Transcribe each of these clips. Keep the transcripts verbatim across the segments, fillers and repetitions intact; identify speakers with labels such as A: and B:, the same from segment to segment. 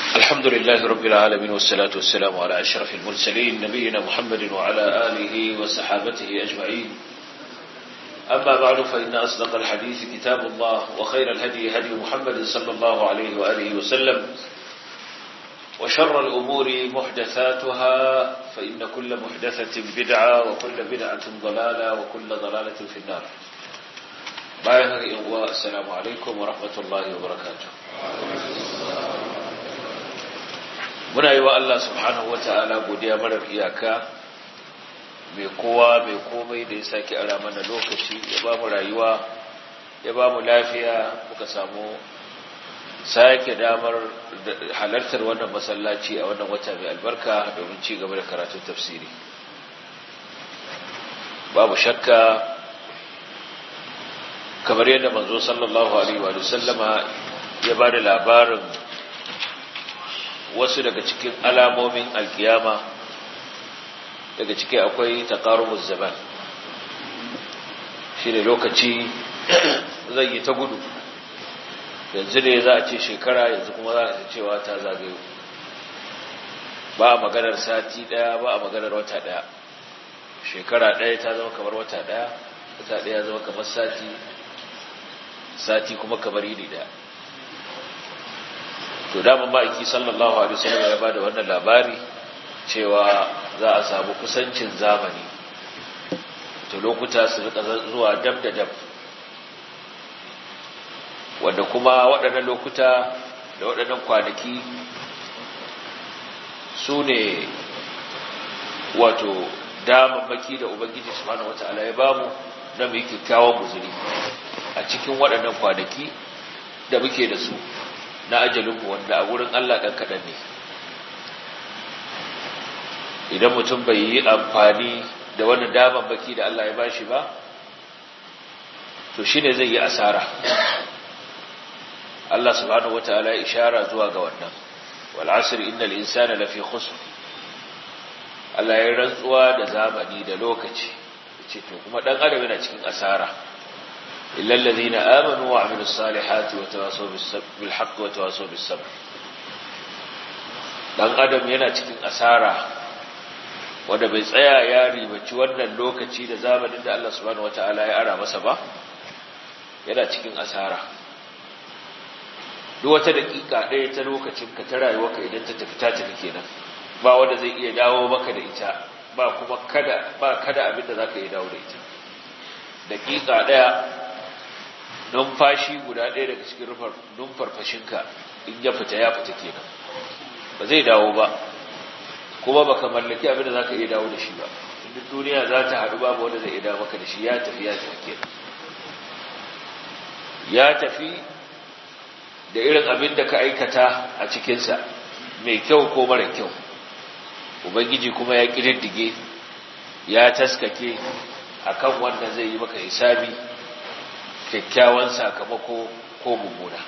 A: الحمد لله رب العالمين والصلاة والسلام على أشرف المرسلين نبينا محمد وعلى آله وصحابته أجمعين. أما بعد فإن أصدق الحديث كتاب الله وخير الهدي هدي محمد صلى الله عليه وآله وسلم وشر الأمور محدثاتها فإن كل محدثة بدعة وكل بدعة ضلالة وكل ضلالة في النار. السلام عليكم ورحمة الله وبركاته. muna yi wa Allah subhanahu wata'ala godiya marar iyaka mai kowa mai komai da ya sake ara mana lokaci ya ba mu rayuwa ya ba mu lafiya muka samu sake damar halartar wannan masallaci a wannan wata mai albarka domin ci gaba da karatun tafsiri. Babu shakka kamar yadda manzo sallallahu alaihi wa sallama ya ba da labarin wasu daga cikin alamomin alkiyama, daga ciki akwai taqarubuz zaman, shi ne lokaci zai yi ta gudu. Yanzu ne za a ce shekara, yanzu kuma za a cewa ta zagayo. Ba a maganar sati daya, ba a maganar wata daya. Shekara daya ta zama kamar wata daya, wata daya zama kamar sati, sati kuma kamar yini daya. To da ma'aiki sallallahu alaihi wasallam ya bada wannan labari cewa za a samu kusancin zamani, to lokuta su rika zuwa dab da dab, wanda kuma waɗannan lokuta da waɗannan kwanaki su ne wato damammaki da Ubangiji subhanahu wataala ya bamu na mu yi kyakkyawan guzuri a cikin waɗannan kwanaki da muke da su na ajalinmu, wanda a wurin Allah ɗan kaɗan ne. Idan mutum bai yi amfani da wani damammaki da Allah ya bashi ba, to shi ne zai yi asara. Allah subhanahu wa ta'ala ya ishara zuwa ga wannan, wal asr innal insana lafi khusr. Allah ya rantsuwa da zamani da lokaci, ce to kuma ɗan adam yana cikin asara. إلا الذين آمنوا وعملوا الصالحات وتواصوا بالحق وتواصوا بالصبر. dan adam yana cikin asara wanda bai tsaya ya ribaci wannan lokaci da zamanin da Allah subhanahu wataala ya ara masa ba, yana cikin asara. Duk wata dakika ɗaya ta lokacin ka ta rayuwarka idan ta tafi ta tafi kenan, ba wanda zai iya dawo maka da ita, ba kuma kada ba kada abin da zaka iya dawo da ita. Dakika ɗaya, numfashi guda ɗaya daga cikin rufar numfarfashinka in ya fita ya fita kenan, ba zai dawo ba, kuma baka mallaki abin da zaka iya dawo da shi ba. Duk duniya za ta haɗu babu wanda zai iya dawo maka da shi, ya tafi ya tafi kenan, ya tafi da irin abin da ka aikata a cikinsa, mai kyau ko mara kyau. Ubangiji kuma ya ƙididdige ya taskake akan wanda zai yi maka hisabi, kyakkyawan sakamako ko mummuna.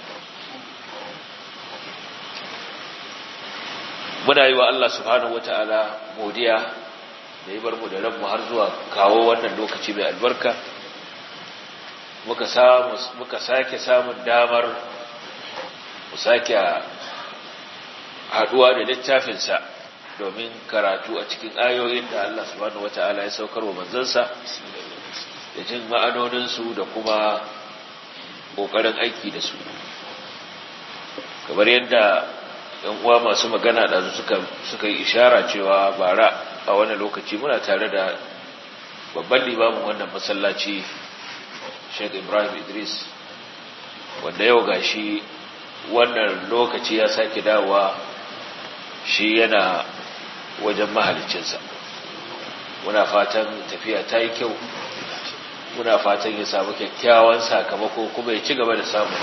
A: Muna yi wa Allah subhanahu wata'ala godiya da ya bar mu da ranmu har zuwa kawo wannan lokaci mai albarka. Muka samu muka sake samun damar mu sake haduwa da littafin sa domin karatu a cikin ayoyin da Allah subhanahu wata'ala ya saukar wa manzansa, da jin ma'anoninsu da kuma ƙoƙarin aiki da su. Kamar yadda ‘yan uwa masu magana da suka, suka yi ishara cewa bara a wani lokaci muna tare da babban limamin wannan masallaci, Sheikh Ibrahim Idris, wanda yau gashi wannan lokaci ya sake dawowa, shi yana wajen mahaliccinsa. Muna fatan tafiya ta yi kyau, muna fatan ya samu kyakkyawan sakamako kuma ya ci gaba da samu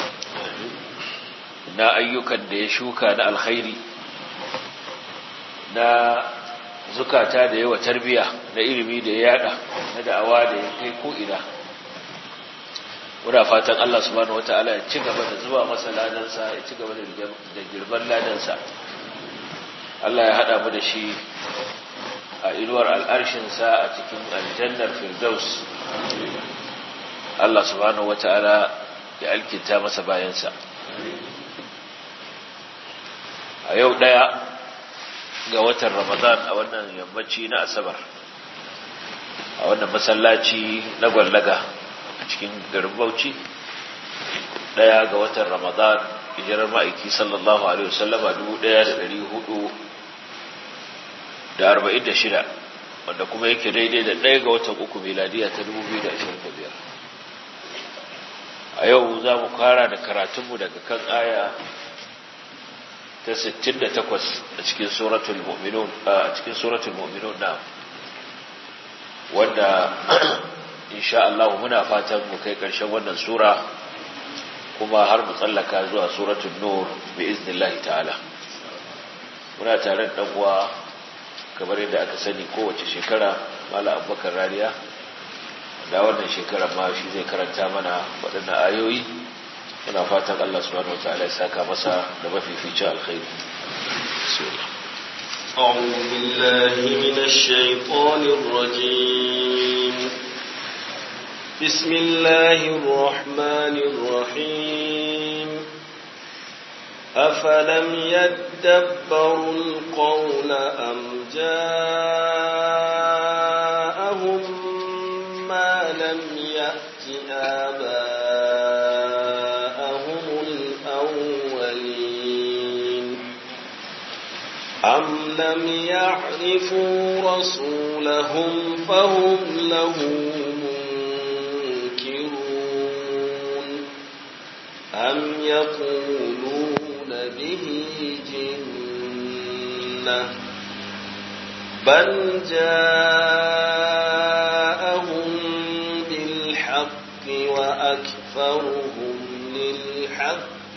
A: na ayyukan da ya shuka na alkhairi, na zukata da yawa tarbiya, na ilimi da ya yada, na da'awa da ya kai ko'ina. Muna fatan Allah subhanahu wata'ala ya ci gaba da zuba masa ladansa, ya ci gaba da girman ladansa. Allah ya haɗa mu da shi a inuwar al'arshinsa a cikin aljannar Firdaus. Allah subhanahu wata'ala ya alkinta masa bayansa. a yau ɗaya ga watan Ramadan a wannan yammaci na Asabar a wannan masallaci na Gwallaga a cikin garin Bauchi ɗaya ga watan Ramadan hijirar ma'aiki sallallahu alaihi wasallama dubu ɗaya da ɗari hudu da arba'in da shida wanda kuma yake daidai da ɗaya ga watan uku miladiya ta dubu biyu da ashirin da biyar. A yau za mu kara da karatunmu daga kan aya ta sittin da takwas a cikin suratul mu'minun a cikin suratul mu'minun na wanda insha Allah muna fatan mu kai ƙarshen wannan sura kuma har mu tsallaka zuwa suratul nur bi iznillahi ta'ala. Muna tare da dan uwa kamar yadda aka sani kowace shekara Malam Abubakar Rariya da wannan shekara ma shi zai karanta mana waɗannan ayoyi. Muna fatan Allah subhanahu wataala ya saka masa da mafificin alkhairi. Bismillah.
B: أعوذ بالله من الشيطان الرجيم. بسم الله الرحمن الرحيم. أفلم يدبروا القول أم جاءهم ما لم يأت آباءهم الأولين أم لم يعرفوا رسولهم فهم له منكرون أم يقولون به جنة بل جاءهم بالحق وأكثرهم للحق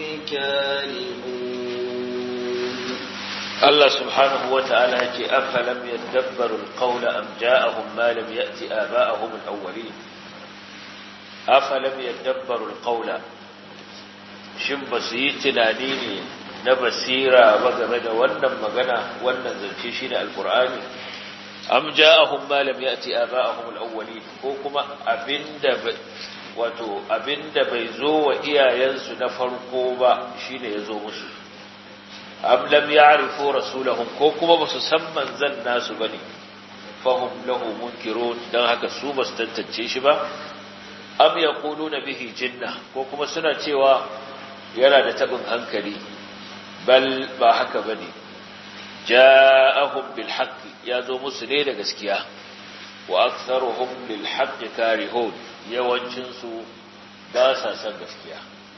B: كارهون.
A: الله سبحانه وتعالى أفلم يدبروا القول أم جاءهم ما لم يأت آباءهم الأولين أفلم يدبروا القول shin ba su yi tunani ne na basira ba game da wannan magana wannan zance shi ne alkur'ani am ja'ahum ma lam ya'ti aba'ahum al-awwalin ko kuma abinda wato abinda bai zo wa iyayensu na farko ba shine yazo musu am lam ya'rifu rasulahum ko kuma ba su san manzon nasu bane fahum lahu munkirun dan haka su ba su tantance shi ba am yaquluna bihi jinna ko kuma suna cewa yana da tabin hankali bal ba haka bane ja'ahum bil haqqi yazo musu ne da gaskiya wa aktharuhum lil haqqi karihun yawancin su ba sa san gaskiya.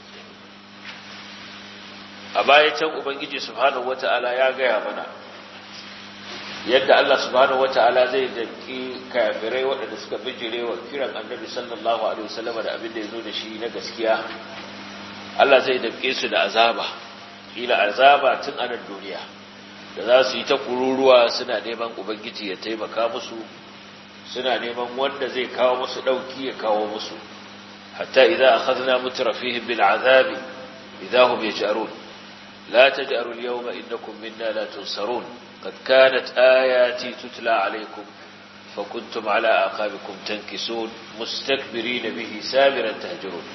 A: A bayan can ubangiji subhanahu wataala ya gaya mana yadda Allah subhanahu wataala zai daki kafirai waɗanda suka bijirewa kiran annabi sallallahu alaihi wasallam da abin da yazo da shi na gaskiya. Allah zai damke su da azaba ila azaba tun a nan duniya da za su yi ta kururuwa suna neman ubangiji ya taimaka musu suna neman wanda zai kawo musu dauki ya kawo musu hatta idza akhadna mutrafihim bil azabi idahum yaj'arun la taj'aru al yawma innakum minna la tunsarun qad kanat ayati tutla alaykum fakuntum ala aqabikum tankisun mustakbirina bihi sabiran tahjurun.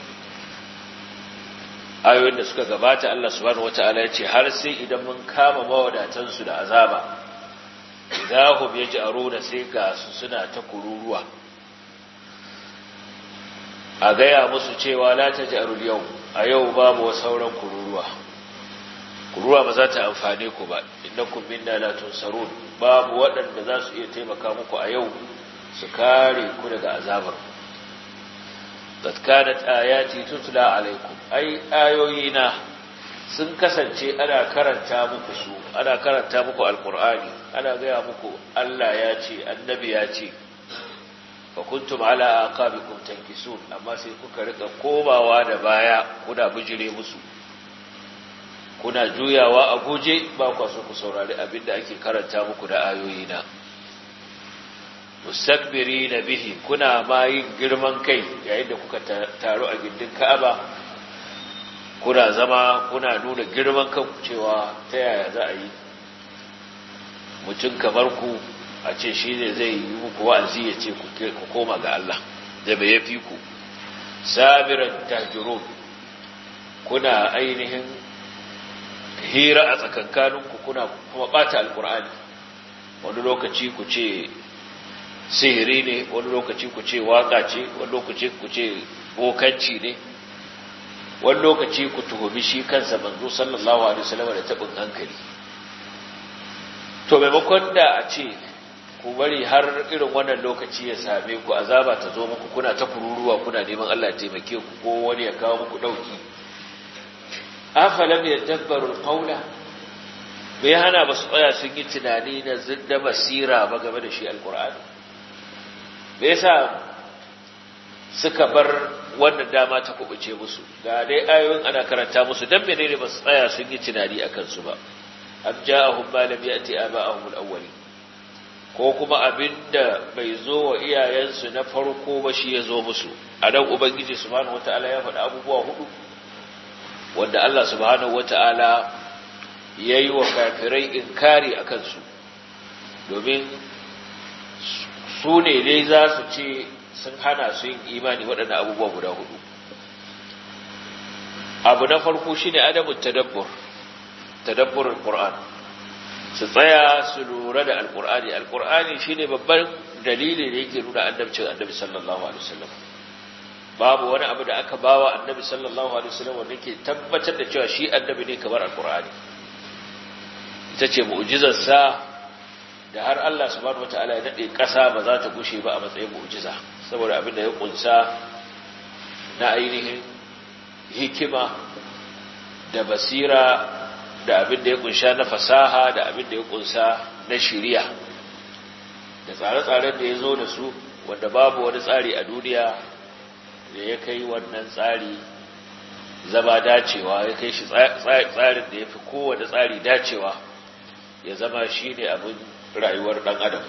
A: Ayoyin da suka gabata Allah subhanahu wataala ya ce har sai idan mun kama mawadatansu da azaba idahum yaj'aruna sai ga su suna ta kururuwa a gaya musu cewa la taj'arul yau a yau babu sauran kururuwa kururuwa ba za ta amfane ku ba innakum minna la tunsarun babu waɗanda za su iya taimaka muku a yau su kare ku daga azabar. قد كانت آياتي تتلى عليكم أي آيوينا sun kasance ana karanta muku su ana karanta muku alqur'ani ana gaya muku Allah ya ce annabi ya ce fa kuntum ala aqabikum tankisun amma sai kuka rika komawa da baya kuna bijire musu kuna juyawa a guje ba ku so ku saurari abinda ake karanta muku da ayoyina mustakbirina bihi kuna ma yin girman kai yayin da kuka taru a gindin Ka'aba kuna zama kuna nuna girman kanku cewa ta yaya za a yi mutum kamar ku a ce shi ne zai yi muku wa'azi ya ce ku koma ga Allah da bai yafi ku sabiran tahjurun kuna ainihin hira a tsakankaninku kuna kuma bata alkur'ani wani lokaci ku ce sihiri ne wani lokaci ku ce waka ce wani lokaci ku ce bokanci ne wani lokaci ku tuhumi shi kansa manzo sallallahu alaihi wasallam da tabin hankali to maimakon da a ce ku bari har irin wannan lokaci ya same ku azaba ta zo muku kuna ta kururuwa kuna neman Allah ya taimake ku ko wani ya kawo muku dauki afalam yadabbaru alqawla bai hana ba su tsaya sun yi tunani na zidda basira ba game da shi alqur'ani bai yasa suka bar wannan dama ta kubuce musu ga dai ayoyin ana karanta musu dan menene ba su tsaya sun yi tunani akan su ba am ja'ahum ma lam ya'ti aba'ahum al-awwalin ko kuma abinda bai zo wa iyayensu na farko ba shi ya zo musu a dan ubangiji subhanahu wataala ya faɗa abubuwa hudu wanda Allah subhanahu wataala yayi wa kafirai inkari akan su domin su ne dai za su ce sun hana su yin imani waɗannan abubuwa guda hudu abu na farko shine adamu tadabbur tadabburul qur'an su tsaya su lura da alqur'ani alqur'ani shine babban dalili da yake nuna annabcin annabi sallallahu alaihi wasallam babu wani abu da aka bawa annabi sallallahu alaihi wasallam wanda yake tabbatar da cewa shi annabi ne kamar alqur'ani ita ce mu'jizar sa da har Allah subhanahu wataala ya dade kasa ba za ta gushe ba a matsayin mu'jiza saboda abin da ya kunsa na ainihin hikima da basira da abin da ya kunsha na fasaha da abin da ya kunsa na shiriya da tsare-tsaren da ya zo da su wanda babu wani tsari a duniya da ya kai wannan tsari zama dacewa ya kai shi tsarin da ya fi kowane tsari dacewa ya zama shi ne abin rayuwar ɗan adam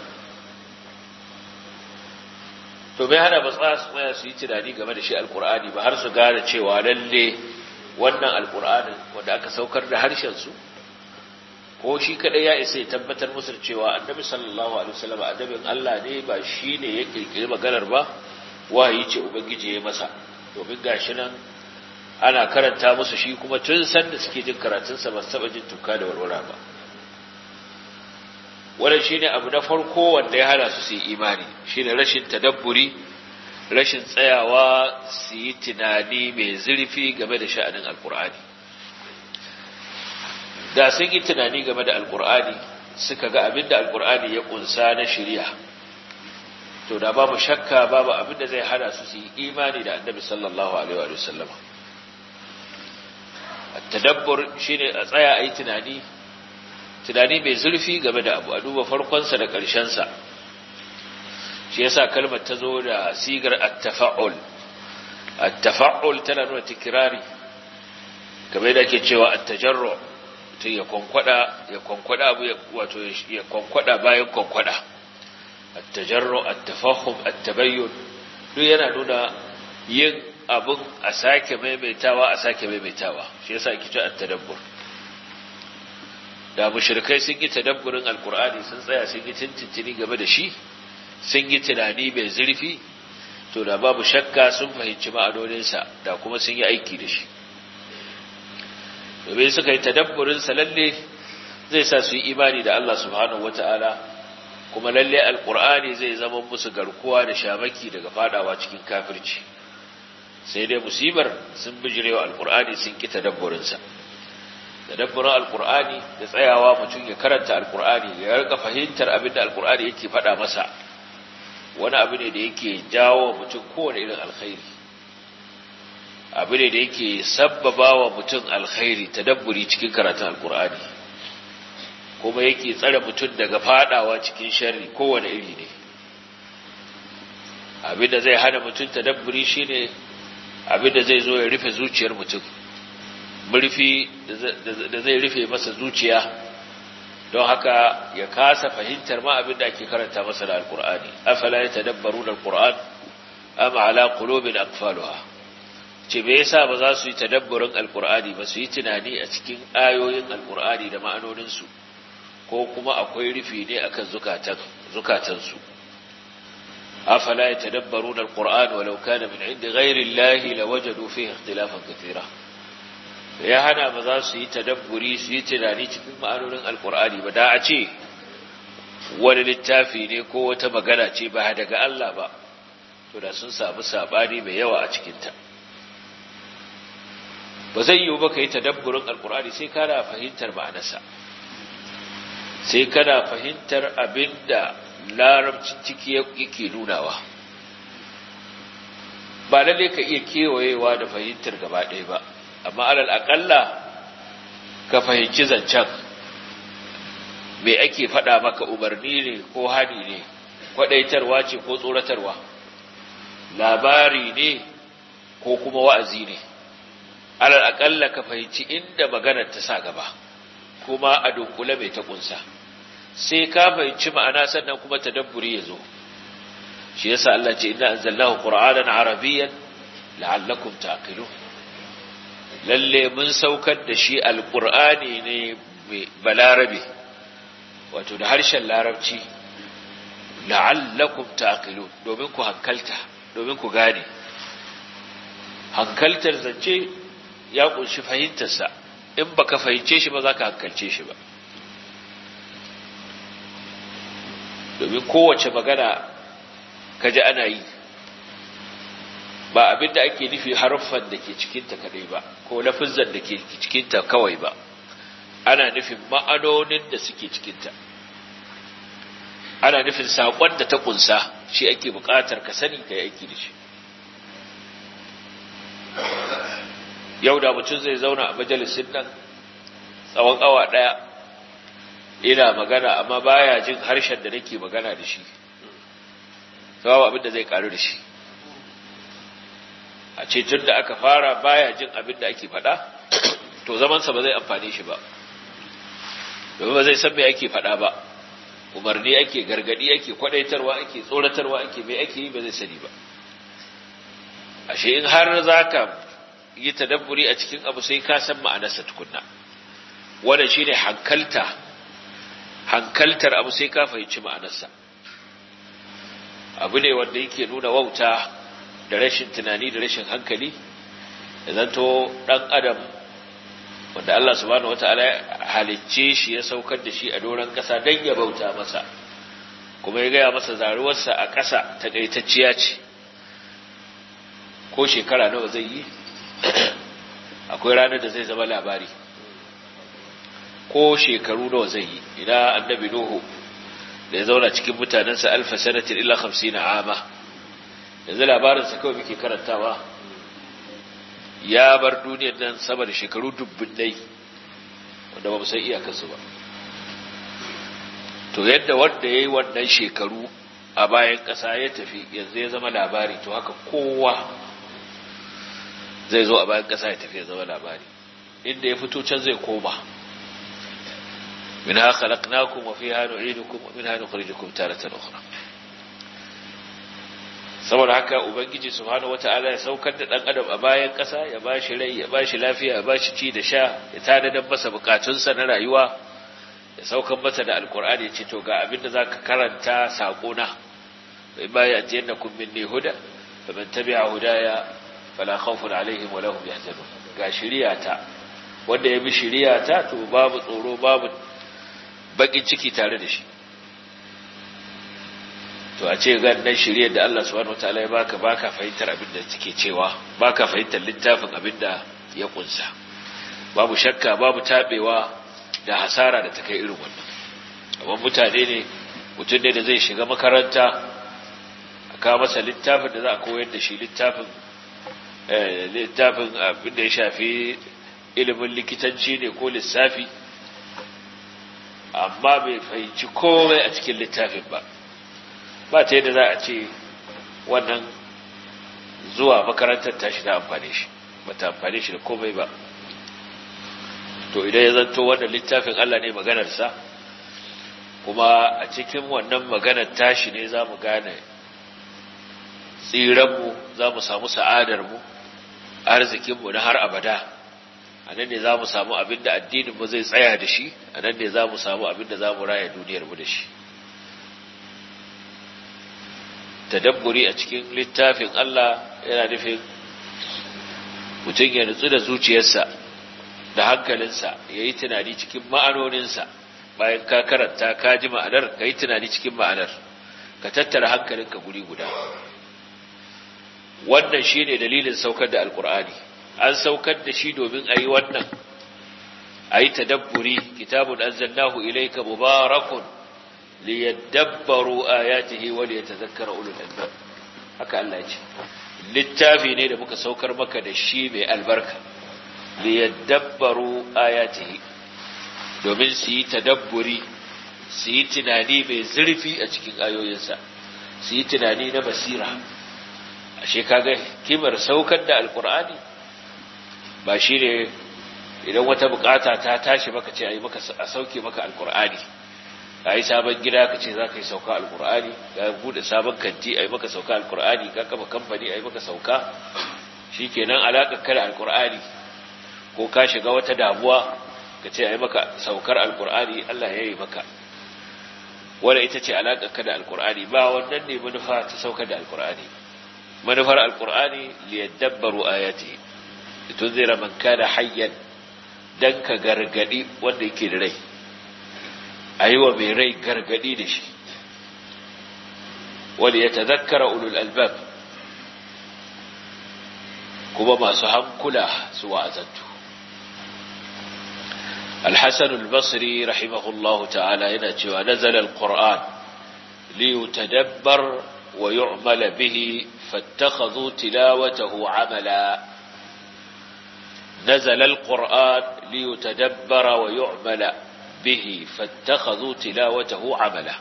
A: to bai hana ba tsaya su yi tunani game da shi alkur'ani ba har su gane cewa lalle wannan alkur'anin wanda aka saukar da harshensu ko shi kadai ya isa ya tabbatar musu cewa annabi sallallahu alaihi wasallam annabin Allah ne ba shi ne ya kirkiri maganar ba wahayi ce ubangiji ya masa domin gashi nan ana karanta musu shi kuma tun san da suke jin karatunsa ba su taba jin tuka da warwara ba wannan shine abu na farko wanda ya hana su su yi imani shine rashin tadabburi rashin tsayawa su yi tunani mai zurfi game da sha'anin alkur'ani da sun yi tunani game da alkur'ani suka ga abinda alkur'ani ya kunsa na shari'a to da babu shakka babu abinda zai hana su su yi imani da annabi sallallahu alaihi wa sallam at-tadabbur shine a tsaya a yi tunani tunani mai zurfi game da abu a duba farkonsa da ƙarshensa shi yasa kalmar ta zo da sigar at-tafa'ul at-tafa'ul tana nuna tikrari kamar da ake cewa at-tajarru to ya konkwada ya konkwada abu wato ya konkwada bayan konkwada at-tajarru at-tafahum at-tabayyun duk yana nuna yin abun a sake maimaitawa a sake maimaitawa shi yasa ake cewa at-tadabbur da mushrikai sun yi tadabburin alqur'ani sun tsaya sun yi tintintini game da shi sun yi tunani mai zurfi to da babu shakka sun fahimci ma'anoninsa da kuma sun yi aiki da shi domin suka yi tadabburinsa lalle zai sa su yi imani da Allah subhanahu wata'ala kuma lalle alqur'ani zai zama musu garkuwa da shamaki daga fadawa cikin kafirci sai dai musibar sun bijirewa alqur'ani sun ki tadabburinsa tadabburin alqur'ani da tsayawa mutum ya karanta alqur'ani ya rika fahimtar abin da alqur'ani yake faɗa masa wani abu ne da yake jawo mutum kowane irin alkhairi abu ne da yake sabbaba wa mutum alkhairi tadabburi cikin karatun alqur'ani kuma yake tsare mutum daga fadawa cikin sharri kowane iri ne abin da zai hana mutum tadabburi shine abin da zai zo ya rufe zuciyar mutum murfi da zai rufe masa zuciya don haka ya kasa fahimtar ma abin da ake karanta masa da alkur'ani afala yatadabbaruna alquran am ala qulubin aqfaluha ce me yasa ba za su yi tadabburin alkur'ani ba su yi tunani a cikin ayoyin alkur'ani da ma'anonin su ko kuma akwai rufi ne akan zukatan zukatan su afala yatadabbaruna alquran walau kana min indi ghayri allahi lawajadu fihi ikhtilafan katira ya hana ba za su yi tadabburi su yi tunani cikin ma'anonin alkur'ani ba. Da a ce wani littafi ne ko wata magana ce ba daga Allah ba, to da sun samu sabani mai yawa a cikinta. Ba zai yiwu ba ka yi tadabburin alkur'ani sai kana fahimtar ma'anarsa, sai kana fahimtar abin da larabcin ciki yake nunawa. Ba lalle ka iya kewayewa da fahimtar gaba ɗaya ba, amma alal aƙalla ka fahimci zancen, me ake faɗa maka, umarni ne ko hani ne, kwaɗaitarwa ce ko tsoratarwa, labari ne ko kuma wa'azi ne. Alal aƙalla ka fahimci inda maganar ta sa gaba, kuma a dunkule mai ta ƙunsa. Sai ka fahimci ma'ana sannan kuma tadabburi ya zo. Shi yasa Allah ce inna anzalnahu qur'anan arabiyyan la'allakum taqilun. Lalle mun saukar da shi alqur'ani ne balarabi, wato da harshen larabci, la'allakum taqilun, domin ku hankalta, domin ku gane. Hankaltar zance ya kunshi fahimtarsa, in baka fahimce shi ba za ka hankalce shi ba. Domin kowace magana kaji ana yi, ba abin da ake nufi haruffan da ke cikinta kadai ba, ko lafizan da ke cikinta kawai ba, ana nufin ma'anonin da suke cikinta, ana nufin saƙon da ta ƙunsa, shi ake buƙatar ka sani ka yi aiki da shi. Yau da mutum zai zauna a majalisin nan tsawon awa ɗaya ina magana, amma baya jin harshen da nake magana da shi, babu abin da zai karu da shi. A ce tun da aka fara baya jin abin da ake faɗa, to zamansa ba zai amfane shi ba, domin ba zai san me ake faɗa ba, umarni ake, gargadi ake, kwadaitarwa ake, tsoratarwa ake, me ake yi ba zai sani ba. Ashe in har za ka yi tadabburi a cikin abu sai ka san ma'anarsa tukunna. Wannan shine hankalta, hankaltar abu sai ka fahimci ma'anarsa. Abu ne wanda yake nuna wauta da rashin tunani da rashin hankali, da zanto ɗan adam wanda Allah subhanahu wataala ya halicce shi, ya saukar da shi a doron ƙasa don ya bauta masa, kuma ya gaya masa zaruwarsa a ƙasa taƙaitacciya ce, ko shekara nawa zai yi akwai ranar da zai zama labari, ko shekaru nawa zai yi. Ina annabi Nuhu da ya zauna cikin mutanensa alfa sanatin illa hamsina ama, yanzu labarinsa kawai muke karantawa, ya bar duniyar nan sama da shekaru dubbunai wanda ba mu san iyakarsu ba. To yadda wanda ya yi wannan shekaru a bayan ƙasa ya tafi yanzu ya zama labari, to haka kowa zai zo a bayan ƙasa ya tafi ya zama labari. Inda ya fito can zai koma. منها خلقناكم وفيها نعيدكم ومنها نخرجكم تارة أخرى. saboda haka ubangiji subhanahu wataala ya saukar da dan adam a bayan kasa, ya bashi rai, ya bashi lafiya, ya bashi ci da sha, ya tadadan masa bukatunsa na rayuwa, ya saukar masa da alqur'ani, ya ce to ga abinda zaka karanta sako na, ba ya tiyannakum minni huda faman tabi'a hudaya fala khawfun alaihim wa lahum yahzanun. Ga shiriyata, wanda ya bi shiriyata to babu tsoro, babu bakin ciki tare da shi. To a ce gannan shiriyar da Allah subhanahu wataala ya baka, baka fahimtar abin da take cewa, baka fahimtar littafin abin da ya kunsa, babu shakka, babu tabewa da hasara da ta kai irin wannan. Amma mutane ne, mutum ne da zai shiga makaranta a kawo masa littafin da za a koyar da shi, littafin littafin abin da ya shafi ilimin likitanci ne ko lissafi, amma bai fahimci komai a cikin littafin ba. Ba ta yadda za a ce wannan zuwa makarantar tashi ta amfane shi, ba ta amfane shi da komai ba. To idan ya zanto wannan littafin Allah ne maganarsa, kuma a cikin wannan maganar tashi ne za mu gane tsiranmu, za mu samu sa'adarmu, arzikinmu na har abada. A nan ne za mu samu abin da addininmu zai tsaya da shi, a nan ne za mu samu abin da za mu raya duniyarmu da shi. Tadabburi a cikin littafin Allah yana nufin mutum ya nutsu da zuciyarsa da hankalinsa ya yi tunani cikin ma'anoninsa bayan ka karanta ka ji ma'anar ka yi tunani cikin ma'anar ka tattara hankalinka guri guda wannan shi ne dalilin saukar da alkur'ani an saukar da shi domin a yi wannan a yi tadabburi kitabun anzalnahu ilayka mubarakun liyadabbaru ayatihi wa liyatadhakkara ulul albab haka Allah ya ce littafi ne da muka saukar maka da shi mai albarka liyadabbaru ayatihi domin su yi tadabburi su yi tunani mai zurfi a cikin ayoyinsa su yi tunani na basira ashe kaga kimar saukar da alkur'ani ba shi ne idan wata bukata ta tashi maka ce a sauke maka alkur'ani ka yi sabon gida ka ce za ka yi sauka alkur'ani ka bude sabon kanti a yi maka sauka alkur'ani ka kafa kamfani a yi maka sauka shi kenan alaƙar kada alkur'ani ko ka shiga wata damuwa ka ce a yi maka saukar alkur'ani Allah ya yi maka wadda ita ce alaƙar kada alkur'ani ba wannan ne manufa ta saukar da alkur'ani manufar alkur'ani liyadabbaru ayati tunzira man kana hayyan dan ka gargadi wanda yake da rai ayiwa mai rai gargadi da shi wanda ya tazakkara ulul albab kuma masu hankula su wa'azantu الحسن البصري رحمه الله تعالى ينتهي ونزل القرآن ليتدبر ويعمل به فاتخذوا تلاوته عملا نزل القرآن ليتدبر ويعمل به فاتخذوا تلاوته عملا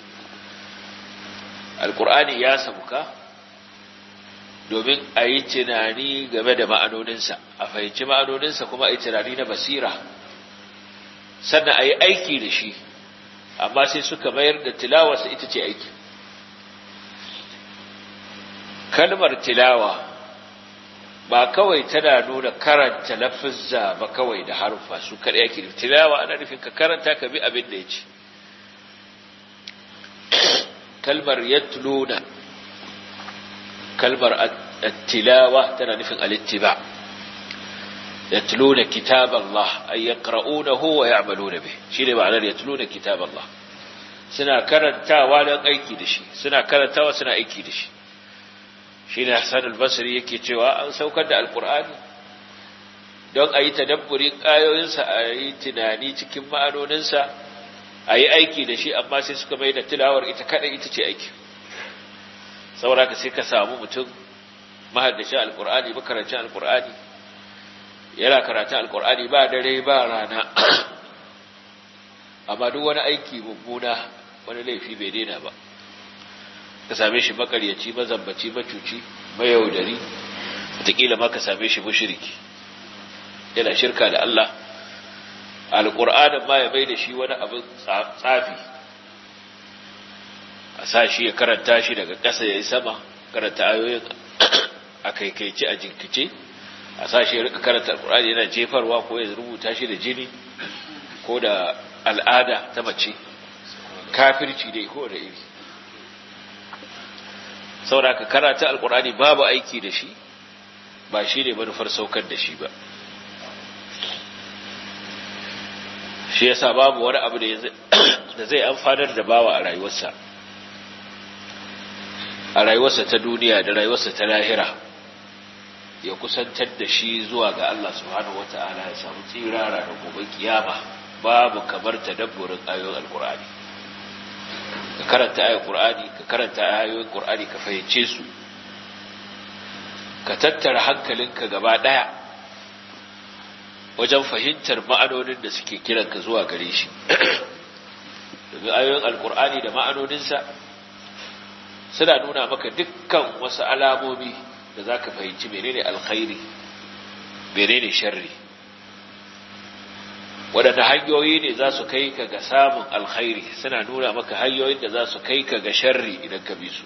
A: القرآن يا سبك domin a yi tunani game da ma'anoninsa a fahimci ma'anoninsa kuma a yi tunani na basira sannan a yi aiki da shi amma sai suka mayar da tilawarsa ita ce aiki kalmar tilawa ba kawai tana nuna karanta lafizza ba kawai da haruffa su kaɗai ake nufi tilawa ana nufin ka karanta ka bi abin da ya ce kalmar yatluna kalmar at-tilawa tana nufin al-ittiba yatluna kitab Allah ay yaqra'unahu wa ya'maluna bih shine ma'anar yatluna kitab Allah suna karantawa don aiki da shi suna karantawa suna aiki da shi shine Hassan al-Basri yake cewa an saukar da alqur'ani don ayi tadabburin ayoyinsa ayi tunani cikin ma'anoninsa ayi aiki da shi amma sai suka mai da tilawar ita kada ita ce aiki saboda ka sai ka samu mutum mahaddaci alqur'ani makarancin alqur'ani yana karatun alqur'ani ba dare ba rana amma duk wani aiki mummuna wani laifi bai daina ba ka same shi makaryaci mazambaci macuci mayaudari wataƙila ma ka same shi mushriki yana shirka da Allah alƙur'anin ma ya bai da shi wani abin tsafi a sa shi ya karanta shi daga ƙasa ya yi sama karanta ayoyin a kaikaici a jinkice a sa shi ya rika karanta alƙur'ani yana jefarwa ko ya rubuta shi da jini ko da al'ada ta mace kafirci dai ko da iri saboda ka karanta alkur'ani babu aiki da shi ba shi ne manufar saukar da shi ba shi yasa babu wani abu da zai amfanar da bawa a rayuwarsa a rayuwarsa ta duniya da rayuwarsa ta lahira ya kusantar da shi zuwa ga Allah subhanahu wata'ala ya samu tsirara da gobe kiyama babu kamar tadabburin ayoyin alkur'ani ka karanta ayoyin Qur'ani ka karanta ayoyin Qur'ani ka fahimce su ka tattara hankalinka gaba daya wajen fahimtar ma'anonin da suke kiranka zuwa gare shi domin ayoyin alqur'ani da ma'anoninsa suna nuna maka dukkan wasu alamomi da zaka fahimci menene alkhairi menene sharri waɗanda hanyoyi ne za su kai ka ga samun alkhairi suna nuna maka hanyoyin da za su kai ka ga sharri idan ka bi su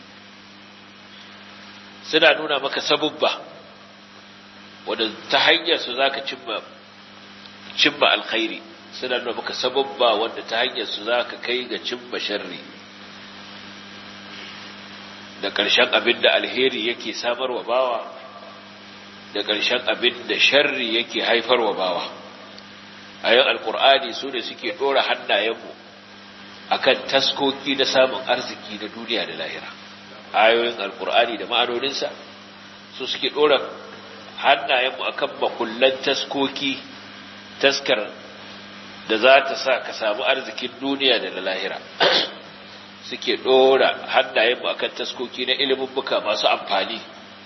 A: suna nuna maka sabubba wadda ta hanyar su za ka cimma cimma alkhairi suna nuna maka sabubba wadda ta hanyar su za ka kai ga cimma sharri da ƙarshen abin da alheri yake samarwa bawa da ƙarshen abin da sharri yake haifarwa bawa ayoyin alkur'ani su ne suke ɗora hannayenmu akan taskoki na samun arziki na duniya da lahira. Ayoyin alkur'ani da ma'anoninsa su suke ɗora hannayenmu akan makullan taskoki, taskar da za ta sa ka samu arzikin duniya da na lahira. Suke ɗora hannayenmu akan taskoki na ilimin buka masu amfani,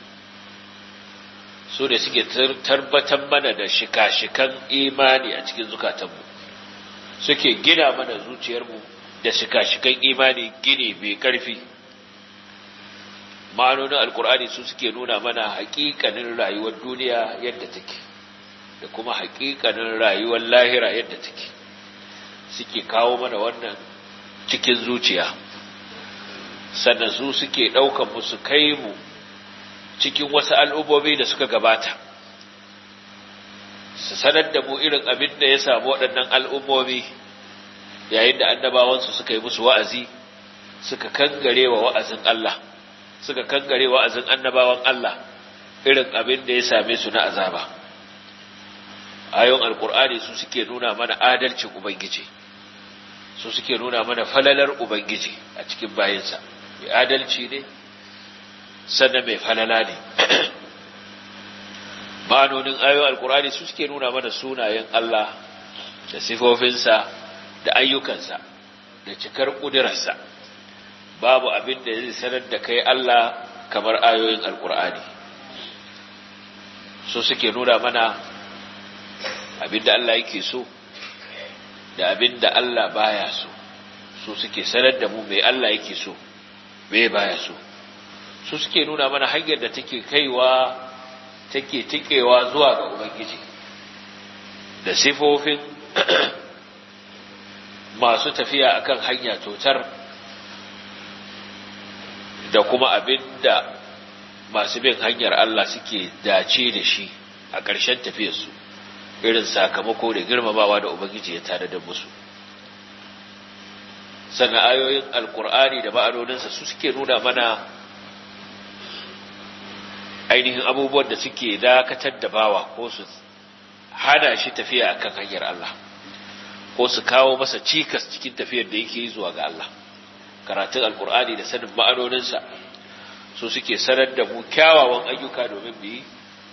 A: su ne suke tabbatar mana da shika-shikan imani a cikin zukatanmu, suke gina mana zuciyarmu da shika-shikan imani gini mai ƙarfi. Ma'anonin alkur'ani su suke nuna mana haƙiƙanin rayuwar duniya yadda take da kuma haƙiƙanin rayuwar lahira yadda take, suke kawo mana wannan cikin zuciya, sannan su suke ɗaukan mu su kai mu cikin wasu al'ummomi da suka gabata, su sanar da mu irin abin da ya samu waɗannan al'ummomi yayin da annabawansu suka yi musu wa'azi, suka kangare wa wa'azin Allah, suka kangare wa'azin annabawan Allah, irin abin da ya same su na azaba. Ayon Alƙur'ani su suke nuna mana adalcin Ubangiji, su suke nuna mana falalar Ubangiji a cikin bayinsa, mai adalci ne, sannan mai falala ne. Ma'anonin ayoyin alkur'ani su suke nuna mana sunayen Allah da sifofinsa da ayyukansa da cikar ƙudurarsa. Babu abin da zai sanar da kai Allah kamar ayoyin alkur'ani. Su suke nuna mana abin da Allah yake so da abin da Allah baya so. Su suke sanar da mu mai Allah yake so, mai baya so. Su suke nuna mana hanyar da take kaiwa take tikewa zuwa ga Ubangiji da sifofin masu tafiya akan hanya totar, da kuma abinda masu bin hanyar Allah suke dace da shi a ƙarshen tafiyarsu, irin sakamako da girmamawa da Ubangiji ya tare da musu. Sannan ayoyin Alƙur'ani da ma'anoninsa su suke nuna mana ainihin abubuwan da suke dakatar da bawa ko su hana shi tafiya akan hanyar Allah, ko su kawo masa cikas cikin tafiyar da yake yi zuwa ga Allah. Karatun Alƙur'ani da sanin ma'anoninsa su suke sanar da mu kyawawan ayyuka domin mu yi,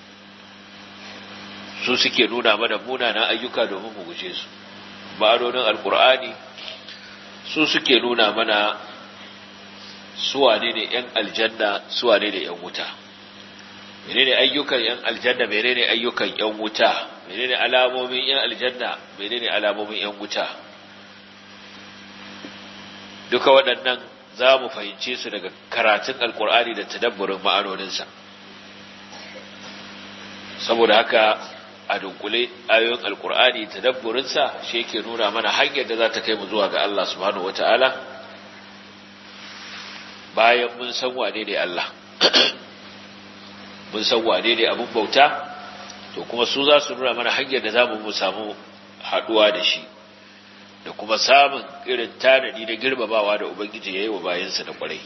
A: su suke nuna mana munanan ayyuka domin mu guje su. Ma'anonin Alƙur'ani su suke nuna mana suwane ne ‘yan aljanna, suwane ne ‘yan wuta. Menene ayyukan ‘yan aljanna, menene ayyukan ‘yan wuta, menene alamomin ‘yan aljanna, menene alamomin ‘yan wuta. Duka waɗannan za mu fahimce su daga karatun Alƙur'ani da tadabburin ma'anoninsa. Saboda haka a dunkule ayoyin Alƙur'ani tadabburinsa shi yake nuna mana hanyar da za ta kai mu zuwa ga Allah subhanahu wata'ala, bayan mun san wane ne Allah. Mun san wane ne abin bauta, to kuma su za su nuna mana hanyar da za mu samu haɗuwa da shi, da kuma samun irin tanadi da girmamawa da Ubangiji ya yi wa bayansa da ƙwarai.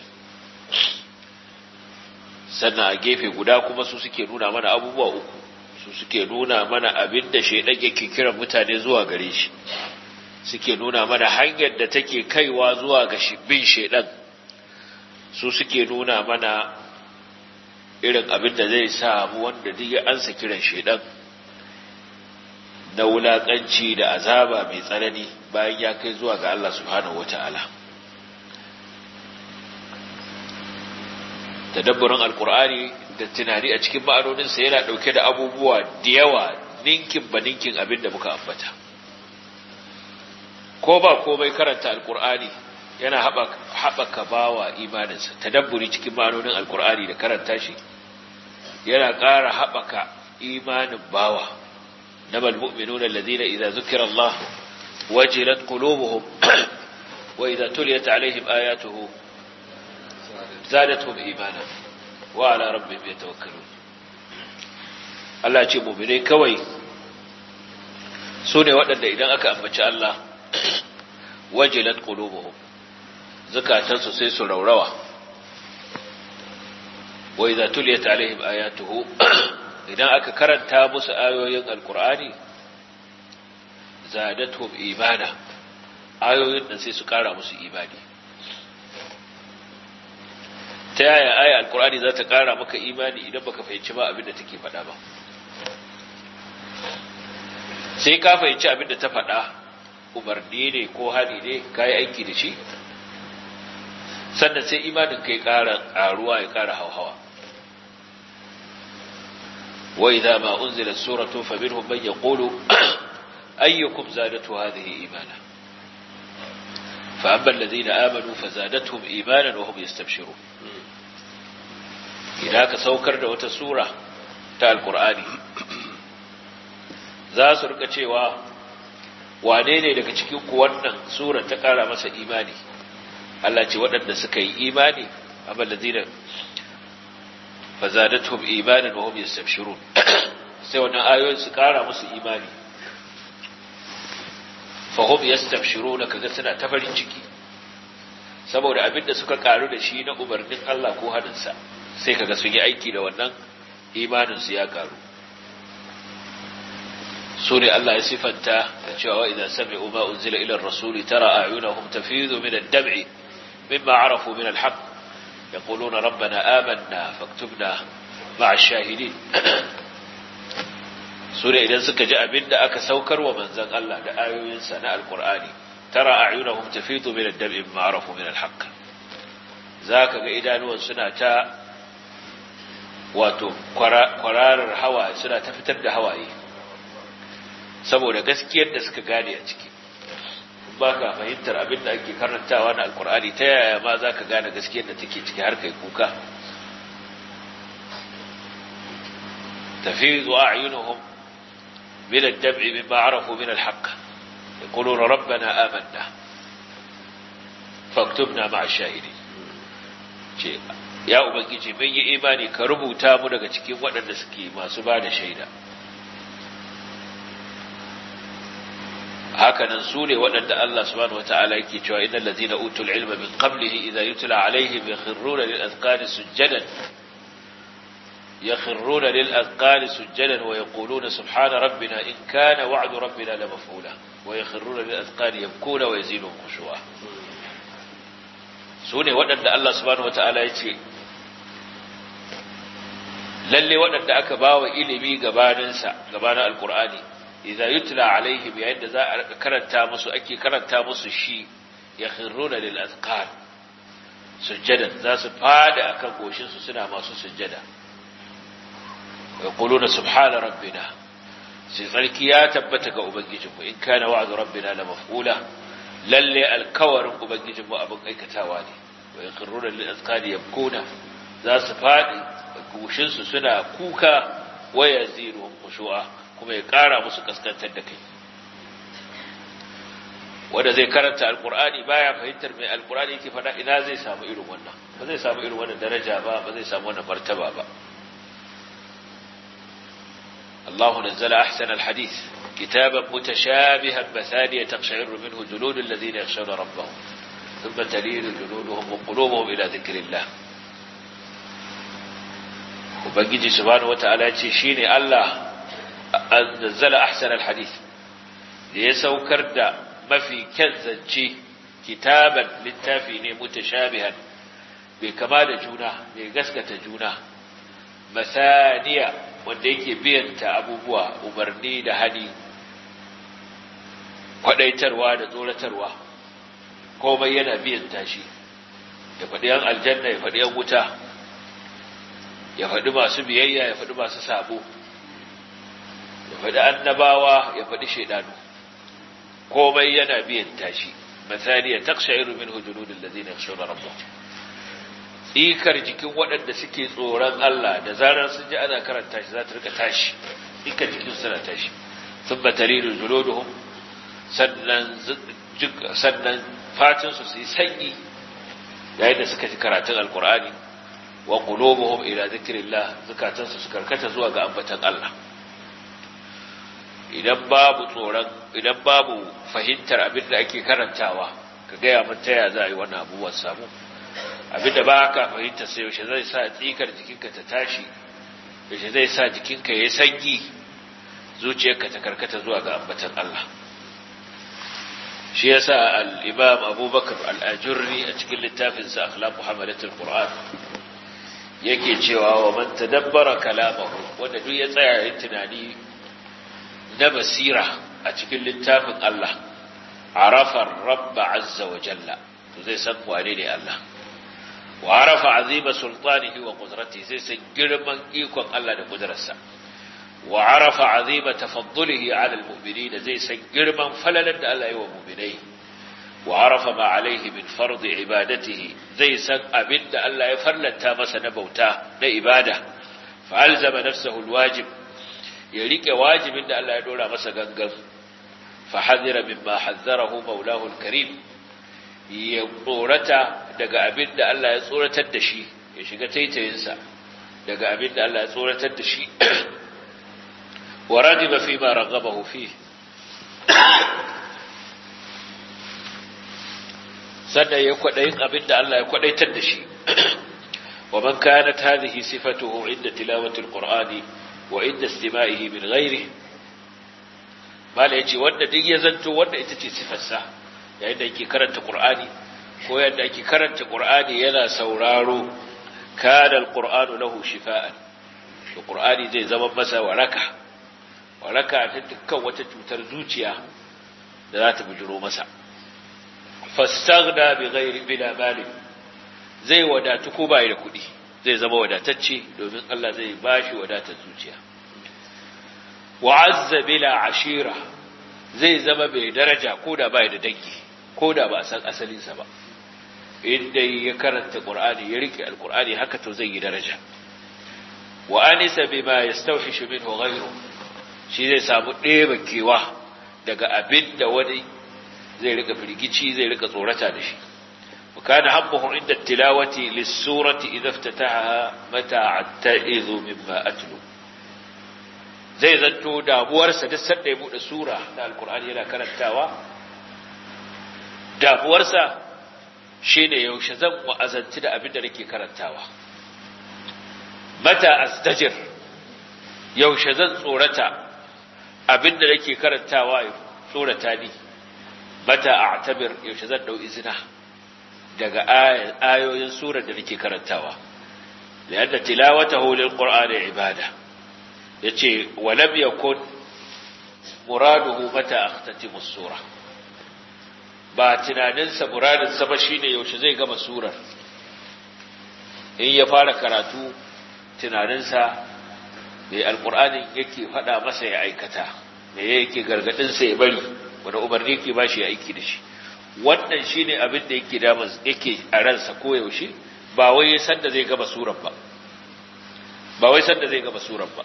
A: Sannan a gefe guda kuma su suke nuna mana abubuwa uku, su suke nuna mana abin da shaidan yake kiran mutane zuwa gare shi, suke nuna mana hanyar da take kaiwa zuwa ga bin shaidan, su suke nuna mana irin abin da zai samu wanda duk ya ansa kiran shaidan na wulaƙanci da azaba mai tsanani bayan ya kai zuwa ga Allah subhanahu wata'ala. Tadabburin Alƙur'ani da tunani a cikin ma'anoninsa yana ɗauke da abubuwa da yawa, ninkin ba ninkin abin da muka ambata. Ko ba komai karanta Alƙur'ani yana haɓaka bawa imaninsa. Tadabburi cikin ma'anonin Alƙur'ani da karanta shi yana ƙara haɓaka imanin bawa. إنما المؤمنون الذين إذا ذكر الله وجلت قلوبهم وإذا تليت عليهم آياته زادتهم إيمانا وعلى ربهم يتوكلون. Allah ce mu'minai kawai su ne waɗanda idan aka ambaci Allah wajilat qulubuhum, zakatansu sai su raurawa. Wa idza tuliyat alaihim ayatuhu, idan aka karanta musu ayoyin alkur'ani zadatuhum imana ayoyin nan sai su kara musu imani. Ta yaya aya alkur'ani za ta kara maka imani idan baka fahimci ba abin da take faɗa ba? Sai ka fahimci abin da ta faɗa, umarni ne ko hali ne, ka yi aiki da shi, sannan sai imanin ka ya ƙara ƙaruwa ya ƙara hauhawa. wa idza ma unzilat suratun faminhum man yaqulu ayyukum zadatu hadhihi imana fa amma alladhina amanu fazadatuhum imanan wa hum yastabshirun. Idan ka saukar da wata sura ta alqur'ani za su rika cewa wane ne daga cikin ku wannan sura ta ƙara masa imani? Allah ce waɗanda suka yi imani, amma ladina fazadatuhum imanan wa hum yastabshirun, sai wannan ayoyin su ƙara musu imani. Fa hum yastabshiruna, kaga suna ta farin ciki saboda abinda suka ƙaru da shi na umarnin Allah ko hadinsa, sai kaga sun yi aiki da wannan imanin su ya ƙaru. سورة الله يصفنت وإذا سمعوا ما أنزل إلى الرسول ترى أعينهم تفيض من الدمع مما عرفوا من الحق يقولون ربنا آمنا فاكتبنا مع الشاهدين. سورة إذا سك جاء بنا أك سوكر ومن زن الله لآيو ينسى القرآن ترى أعينهم تفيض من الدمع مما عرفوا من الحق. ذاك إذا نوى سنة واتو قرار الهواء سنة تفتر هوائي saboda gaskiyar da suka gane a ciki. Ba ka fahimtar abin da ake karantawa na alkur'ani, ta yaya ma za ka gane gaskiyar da take ciki har kai kuka? tafizu a'yunuhum min ad-dam'i mimma 'arafu min al-haqq yaquluna rabbana amanna faktubna ma'a ash-shahidin. ce ya ubangiji mun yi imani, ka rubuta mu daga cikin waɗanda suke masu ba da shaida. hakanan su ne waɗanda Allah subhanahu wata'ala yake cewa innal ladhina utul ilma min qablihi idha yutla alaihim yakhruna lil azqani sujadan yakhruna lil azqani sujadan wa yaquluna subhana rabbina in kana wa'du rabbina la maf'ula wa yakhruna lil azqani yabkuna wa yazidun khushu'a. su ne waɗanda Allah subhanahu wata'ala yace lalle waɗanda aka bawa ilimi gabaninsa gabanin alqur'ani idza yutla alaihim yayin da za a karanta musu ake karanta musu shi yakhruna lil azqan sujadan, za su fada akan goshin su suna masu sujjada. yaquluna subhana rabbina, sai tsarki ya tabbata ga ubangijinmu, in kana wa'du rabbina la maf'ula, lalle alkawarin ubangijinmu abin aikatawa ne. wa yakhruna lil azqan yabkuna, za su fadi goshin su suna kuka, wa yaziruhum khushu'a, kuma ya ƙara musu kaskantar da kai. Wanda zai karanta alƙur'ani baya fahimtar mai alƙur'ani yake faɗa, ina zai samu irin wannan? Ba zai samu irin wannan daraja ba, ba zai samu wannan martaba ba. Allahu nazzala ahsana alhadith kitaban mutashabihan mathaniya taqsha'iru minhu juludul ladhina yakhshawna rabbahum thumma talinu juluduhum wa qulubuhum ila dhikrillah. Ubangiji subhanahu wata'ala ya ce shine Allah nazzala ahsan alhadith, da ya saukar da mafi kyan zance, kitaban littafi ne mutashabihan, bai kama da juna, bai gaskata juna, masaniya wanda yake biyanta abubuwa, umarni da hadi, kwadaitarwa da tsoratarwa, komai yana biyanta shi. Ya faɗi yan aljanna, ya faɗi yan wuta, ya faɗi masu biyayya, ya faɗi masu sabo, ya faɗi annabawa, ya faɗi shaidanu, komai yana biyan tashi. Masaniya taqsha'iru minhu juludul ladina yakhshawna rabbahum, ikar jikin waɗanda suke tsoron Allah da zarar sun ji ana karanta shi za ta rika tashi, ikar jikin suna tashi. thumma talinu juluduhum, sannan sannan fatin su yi sanyi yayin da suka ji karatun alqur'ani. wa qulubuhum ila dhikrillah, zakatansu su karkata zuwa ga ambatan Allah. idan babu tsoron, idan babu fahimtar abin da ake karantawa, ka gaya mun taya za a yi wannan abubuwan samu. Abin da ba ka fahimta sai yaushe zai sa tsikar jikinka ta tashi, yaushe zai sa jikinka ya sanyi, zuciyarka ta karkata zuwa ga ambatan Allah. shi yasa al-imam abubakar al-ajurri a cikin littafinsa akhlaqu hamalatul qur'an yake cewa wa man tadabbara kalamahu wanda duk ya tsaya yin tunani na basira a cikin littafin Allah arafa rabb azza wa jalla to zai san wane ne Allah wa arafa azima sultanihi wa qudratihi zai san girman ikon Allah da kudrarsa wa arafa azima tafaddulihi ala almu'minin zai san girman falalar da Allah ya yi wa mu'minai wa arafa ma alaihi min fard ibadatihi zai san abinda Allah ya farlanta masa na bauta na ibada fa alzama nafsahu alwajib ya rike wajibin da Allah ya dora masa gangan fa hadira mimma hazzarahu maulahu alkarim ya tsorata daga abinda Allah ya tsoratar da shi ya shiga taitayinsa daga abinda Allah ya tsoratar da shi wa radiba fi ma raghabahu fi sannan ya kwadayin abinda Allah ya kwadaitar da shi wa man kanat hadhihi sifatuhu inda tilawati alqur'ani wa inda istima'ihi min ghairihi mala yace wanda duk ya zanto wanda ita ce sifarsa yayin da yake karanta qur'ani ko yadda yake karanta qur'ani yana sauraro kana alqur'anu lahu shifaan to qur'ani zai zama masa waraka waraka ta dukkan wata cutar zuciya da za ta bujiro masa fastaghna bi ghairi bila mali zai wadatu ko bai da kudi zai zama wadatacce domin Allah zai bashi wadatar zuciya wa'azza bila ashira zai zama bai daraja koda bai da dangi koda ba san asalin sa ba inda ya karanta qur'ani ya rike alqur'ani haka to zai yi daraja wa anisa bima yastawhishu minhu ghayru shi zai samu ɗeba kewa daga abinda wani zai rika firgici zai rika tsorata da shi وكان همه عند التلاوة للسورة إذا افتتحها متى أتئذ مما أتلو زي ذنتو دابورسا دسر ديمون السورة نا القرآن هنا كانتاوا دابورسا شين يوشزم وأزنتنا أبدا لكي كانتاوا متى أستجر يوشزن سورة أبدا لكي كانتاوا سورة تاني متى أعتبر يوشزن دو إذنه daga ayoyin surar da nake karantawa lianna tilawatahu lilqur'ani ibada yace walam yakun muraduhu mata akhtatimu as-sura ba tunaninsa muradin sa ba shine yaushe zai gama surar in ya fara karatu tunaninsa me alqur'ani yake fada masa ya aikata me yake gargadin sa ya bari wanda umarni yake bashi ya aiki da shi wannan shine abin da yake da yake a ransa ko yaushe ba wai san da zai gaba surar ba ba wai san da zai gaba surar ba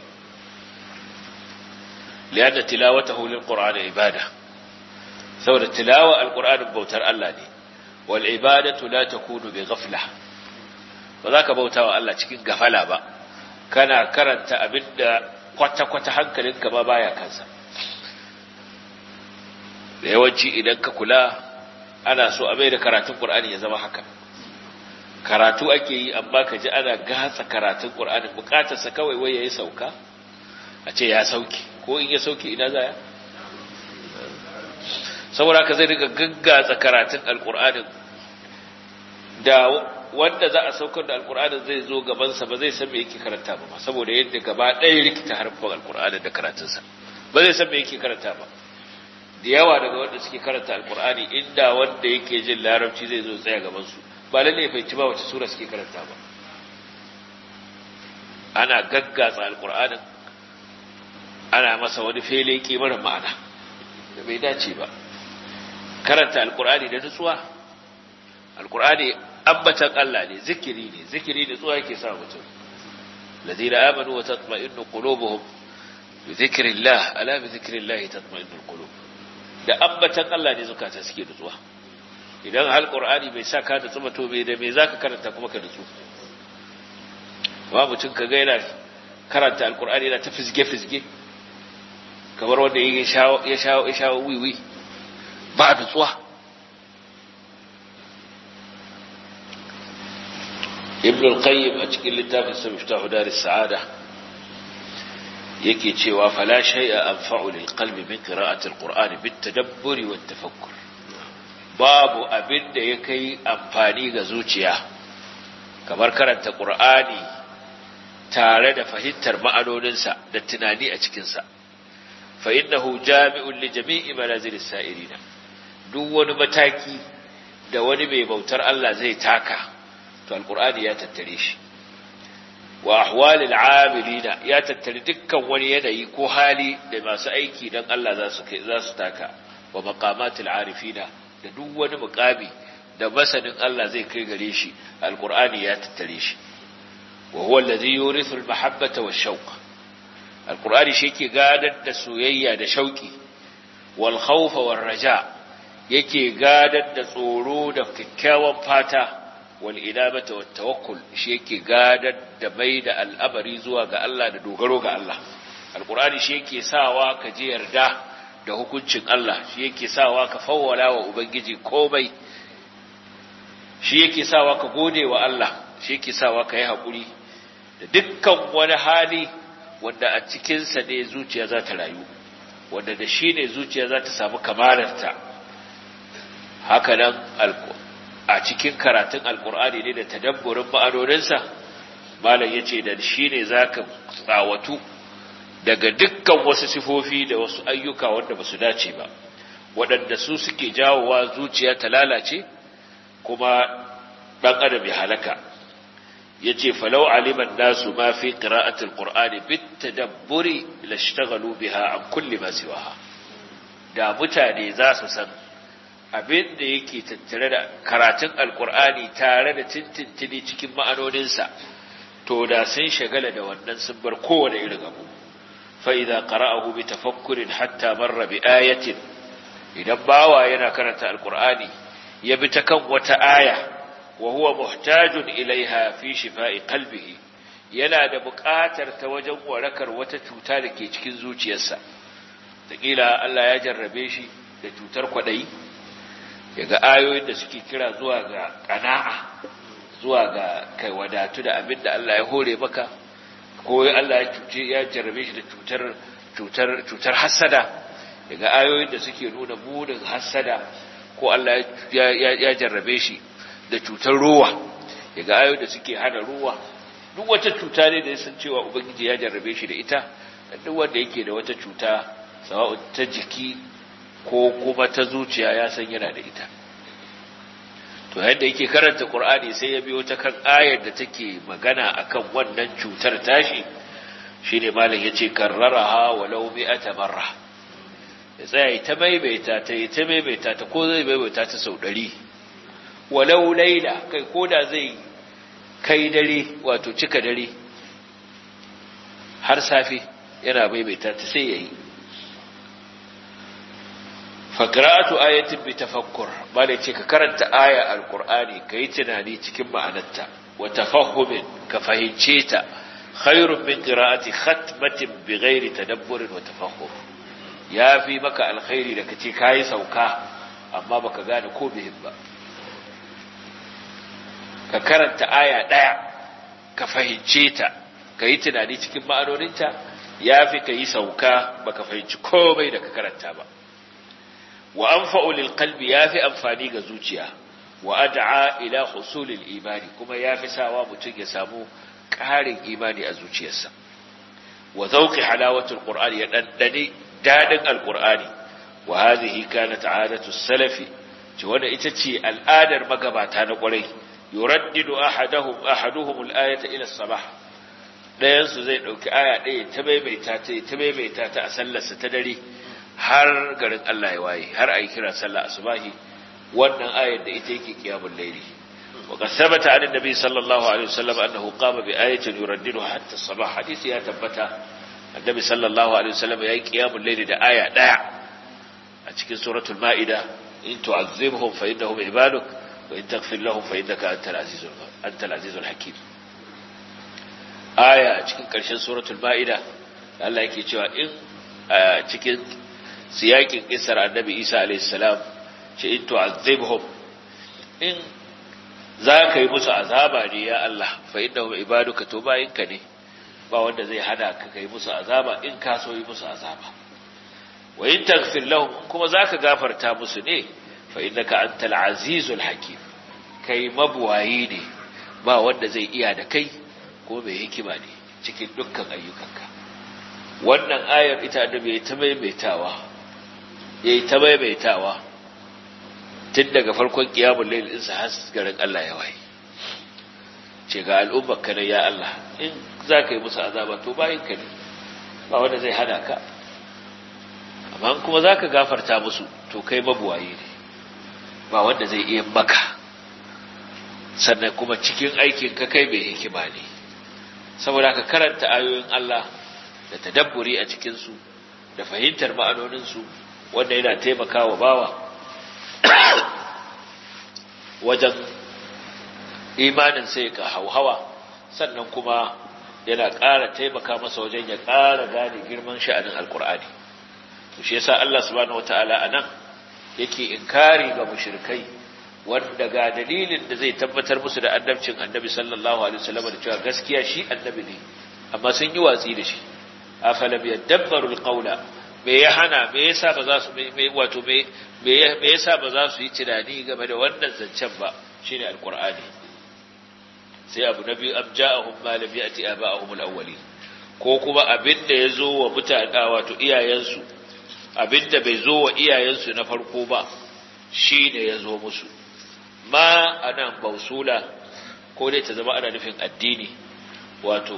A: lianna tilawatahu lilqur'ani ibada saboda tilawa alqur'ani bautar Allah ne wal ibadatu la takunu bi ghafla ba za ka bautawa Allah cikin gafala ba kana karanta abinda kwata kwata hankalinka ba baya kansa da yawanci idan ka kula ana so a mai da karatun Qur'ani ya zama haka karatu ake yi amma ka ji ana gatsa karatun Qur'ani bukatarsa kawai wai yayi sauka a ce ya sauki ko in ya sauki ina zaya saboda ka zai riga gaggatsa karatun Al-Qur'ani da wanda za a saukar da Al-Qur'ani zai zo gaban sa ba zai san me yake karanta ba saboda yadda gaba ɗaya rikita harfin Al-Qur'ani da karatunsa ba zai san me yake karanta ba da yawa daga wanda suke karanta alkur'ani inda wanda yake jin larabci zai zo tsaya gaban su ba lalle ya fahimci ba wace sura suke karanta ba ana gaggatsa alkur'anin ana masa wani fele kimar ma'ana da bai dace ba karanta alkur'ani da nutsuwa alkur'ani ambatan Allah ne zikiri ne zikiri da tsuwa yake sa mutum ladina amanu wa tatma'innu qulubuhum bi dhikrillah ala bi dhikrillah tatma'innul qulub da ambatan Allah ne zukata suke nutsuwa idan hal qur'ani bai saka da tsuma to bai da me zaka karanta kuma ka nutsu ba mutun ka ga yana karanta alqur'ani yana ta fisge fisge kamar wanda yake shawo ya shawo ya shawo wiwi ba nutsuwa ibn al-qayyim a cikin littafin sa miftahu daris sa'ada yake cewa fala shay'a anfa'u lil qalbi min qira'ati al-qur'ani bit tadabburi wat tafakkur babu abin da ya kai amfani ga zuciya kamar karanta Qur'ani tare da fahimtar ma'anoninsa da tunani a cikinsa fa innahu jami'un li jami'i manazilis sa'irina duk wani mataki da wani mai bautar Allah zai taka to alqur'ani ya tattare shi wa ahwalil amilina ya tattare dukkan wani yanayi ko hali da masu aiki dan Allah za su za su taka wa maqamatil arifina da duk wani muqami da masanin Allah zai kai gare shi alqur'ani ya tattare shi wa huwa alladhi yurithu almahabbata wash-shawq alqur'ani shi yake gadar da soyayya da shauki wal khawfa war raja yake gadar da tsoro da kikkiawan fata wal inabata wat tawakkul shi yake gadar da mai da al'amari zuwa ga Allah da dogaro ga Allah alqur'ani shi yake sawa ka ji yarda da hukuncin Allah shi yake sawa ka fawwala wa ubangiji komai shi yake sawa ka gode wa Allah shi yake sawa ka yi hakuri da dukkan wani hali wanda a cikin sa ne zuciya za ta rayu wanda da shi ne zuciya za ta samu kamalarta haka nan a cikin karatun alkur'ani ne da tadabburin ma'anoninsa malam yace da shi ne zaka tsawatu daga dukkan wasu sifofi da wasu ayyuka wanda basu dace ba waɗanda su suke jawowa zuciya ta lalace kuma dan adam ya halaka yace falau aliman nasu ma fi qira'ati alqur'ani bitadabburi lashtaghalu biha an kulli ma siwaha da mutane za su san abin da yake tattare da karatun alkur'ani tare da tintintini cikin ma'anoninsa to da sun shagala da wannan sun bar kowane irin abu fa idza qara'ahu bi tafakkurin hatta marra bi ayatin idan bawa yana karanta alkur'ani ya bi ta kan wata aya wa huwa muhtajun ilaiha fi shifa'i qalbihi yana da buƙatar ta wajen warakar wata cuta da ke cikin zuciyarsa da Allah ya jarrabe shi da cutar kwadayi yaga ayoyin da suke kira zuwa ga qana'a zuwa ga kai wadatu da abin da Allah ya hore maka ko Allah ya cuce ya jarrabe shi da cutar cutar cutar hasada yaga ayoyin da suke nuna burin hasada ko Allah ya ya jarrabe shi da cutar ruwa yaga ayoyin da suke hana ruwa duk wata cuta ne da ya san cewa ubangiji ya jarrabe shi da ita duk wanda yake da wata cuta sawa'u ta jiki ko kuma ta zuciya ya san yana da ita to yadda yake karanta Qur'ani sai ya biyo ta kan ayar da take magana akan wannan cutar tashi shine malam yace karraraha walau mi'ata marra ya tsaya ta maimaita ta ta maimaita ta ko zai maimaita ta sau ɗari walau laila kai koda zai kai dare wato cika dare har safi yana maimaita ta sai yayi fakratu ayatin bi tafakkur bale ce ka karanta aya alqur'ani kai tunani cikin ma'anarta wa tafahhumin ka fahimce ta khairun min qira'ati khatmatin bighairi tadabburin wa tafahhur yafi maka alkhairi da kace kai sauka amma baka gane ko bihin ba ka karanta aya daya ka fahimce ta kai tunani cikin ma'anoninta yafi kai sauka baka fahimci komai da ka karanta ba wa anfa'u lil qalbi yafi amfani ga zuciya wa ad'a ila husulil imani kuma yafi sawa mutun ya samu ƙarin imani a zuciyarsa wa zawqi halawatul qur'ani ya daddane dadin alqur'ani wa hadhihi kanat 'adatu salafi ce wanda ita ce al'adar magabata na ƙwarai yuraddidu ahaduhum ahaduhum al-ayata ila as-sabah dayan su zai dauki aya ɗaya ta maimaita ta ta maimaita ta a sallarsa ta dare har garin Allah ya waye har ayi kira sallah asubahi wannan ayar da ita yake qiyamul layli wa qasabata an annabi sallallahu alaihi wasallam annahu qama bi ayatin yuraddiduha hatta as-sabah hadisi ya tabbata annabi sallallahu alaihi wasallam yayi qiyamul layli da aya daya a cikin suratul maida in tu'azzibhum fa innahum ibaduk wa in taghfir lahum fa innaka antal azizul antal azizul hakim aya a cikin karshen suratul maida Allah yake cewa in cikin siyakin isar annabi Isa alayhi salam ce in tu'azzibhum in zaka yi musu azaba ne ya Allah fa innahum ibaduka to bayinka ne ba wanda zai hada ka kai musu azaba in ka so yi musu azaba wa in taghfir lahum kuma zaka gafarta musu ne fa innaka antal azizul hakim kai mabuwayi ne ba wanda zai iya da kai ko mai hikima ne cikin dukkan ayyukanka. Wannan ayar ita annabi ya ta maimaitawa yayi ta maimaitawa tun daga farkon qiyamul layl din sa har garin Allah ya waye. Ce ga al'ummar ka ya Allah in zaka yi musu azaba to bayin ka ne ba wanda zai hada ka, amma kuma zaka gafarta musu to kai mabuwayi ne ba wanda zai iya maka, sannan kuma cikin aikin ka kai mai hikima ne. Saboda ka karanta ayoyin Allah da tadabburi a cikin su da fahimtar ma'anonin su wanda yana taimakawa bawa wajen imanin sai ka hauhawa, sannan kuma yana ƙara taimaka masa wajen ya ƙara gane girman sha'anin alkur'ani. To shi yasa Allah subhanahu wataala anan yake inkari ga mushrikai wanda ga dalilin da zai tabbatar musu da annabcin annabi sallallahu alaihi wasallam da cewa gaskiya shi annabi ne, amma sun yi watsi da shi. Afalam yadabbaru alqawla, me ya hana me yasa ba za su me wato me me yasa ba za su yi tunani game da wannan zancen ba, shine alqur'ani. Sai abu nabi abja'ahum ma lam ya'ti aba'ahum alawwalin, ko kuma abinda yazo wa mutane wato iyayensu, abinda bai zo wa iyayensu na farko ba shine yazo musu. Ma anan bausula ko dai ta zama ana nufin addini, wato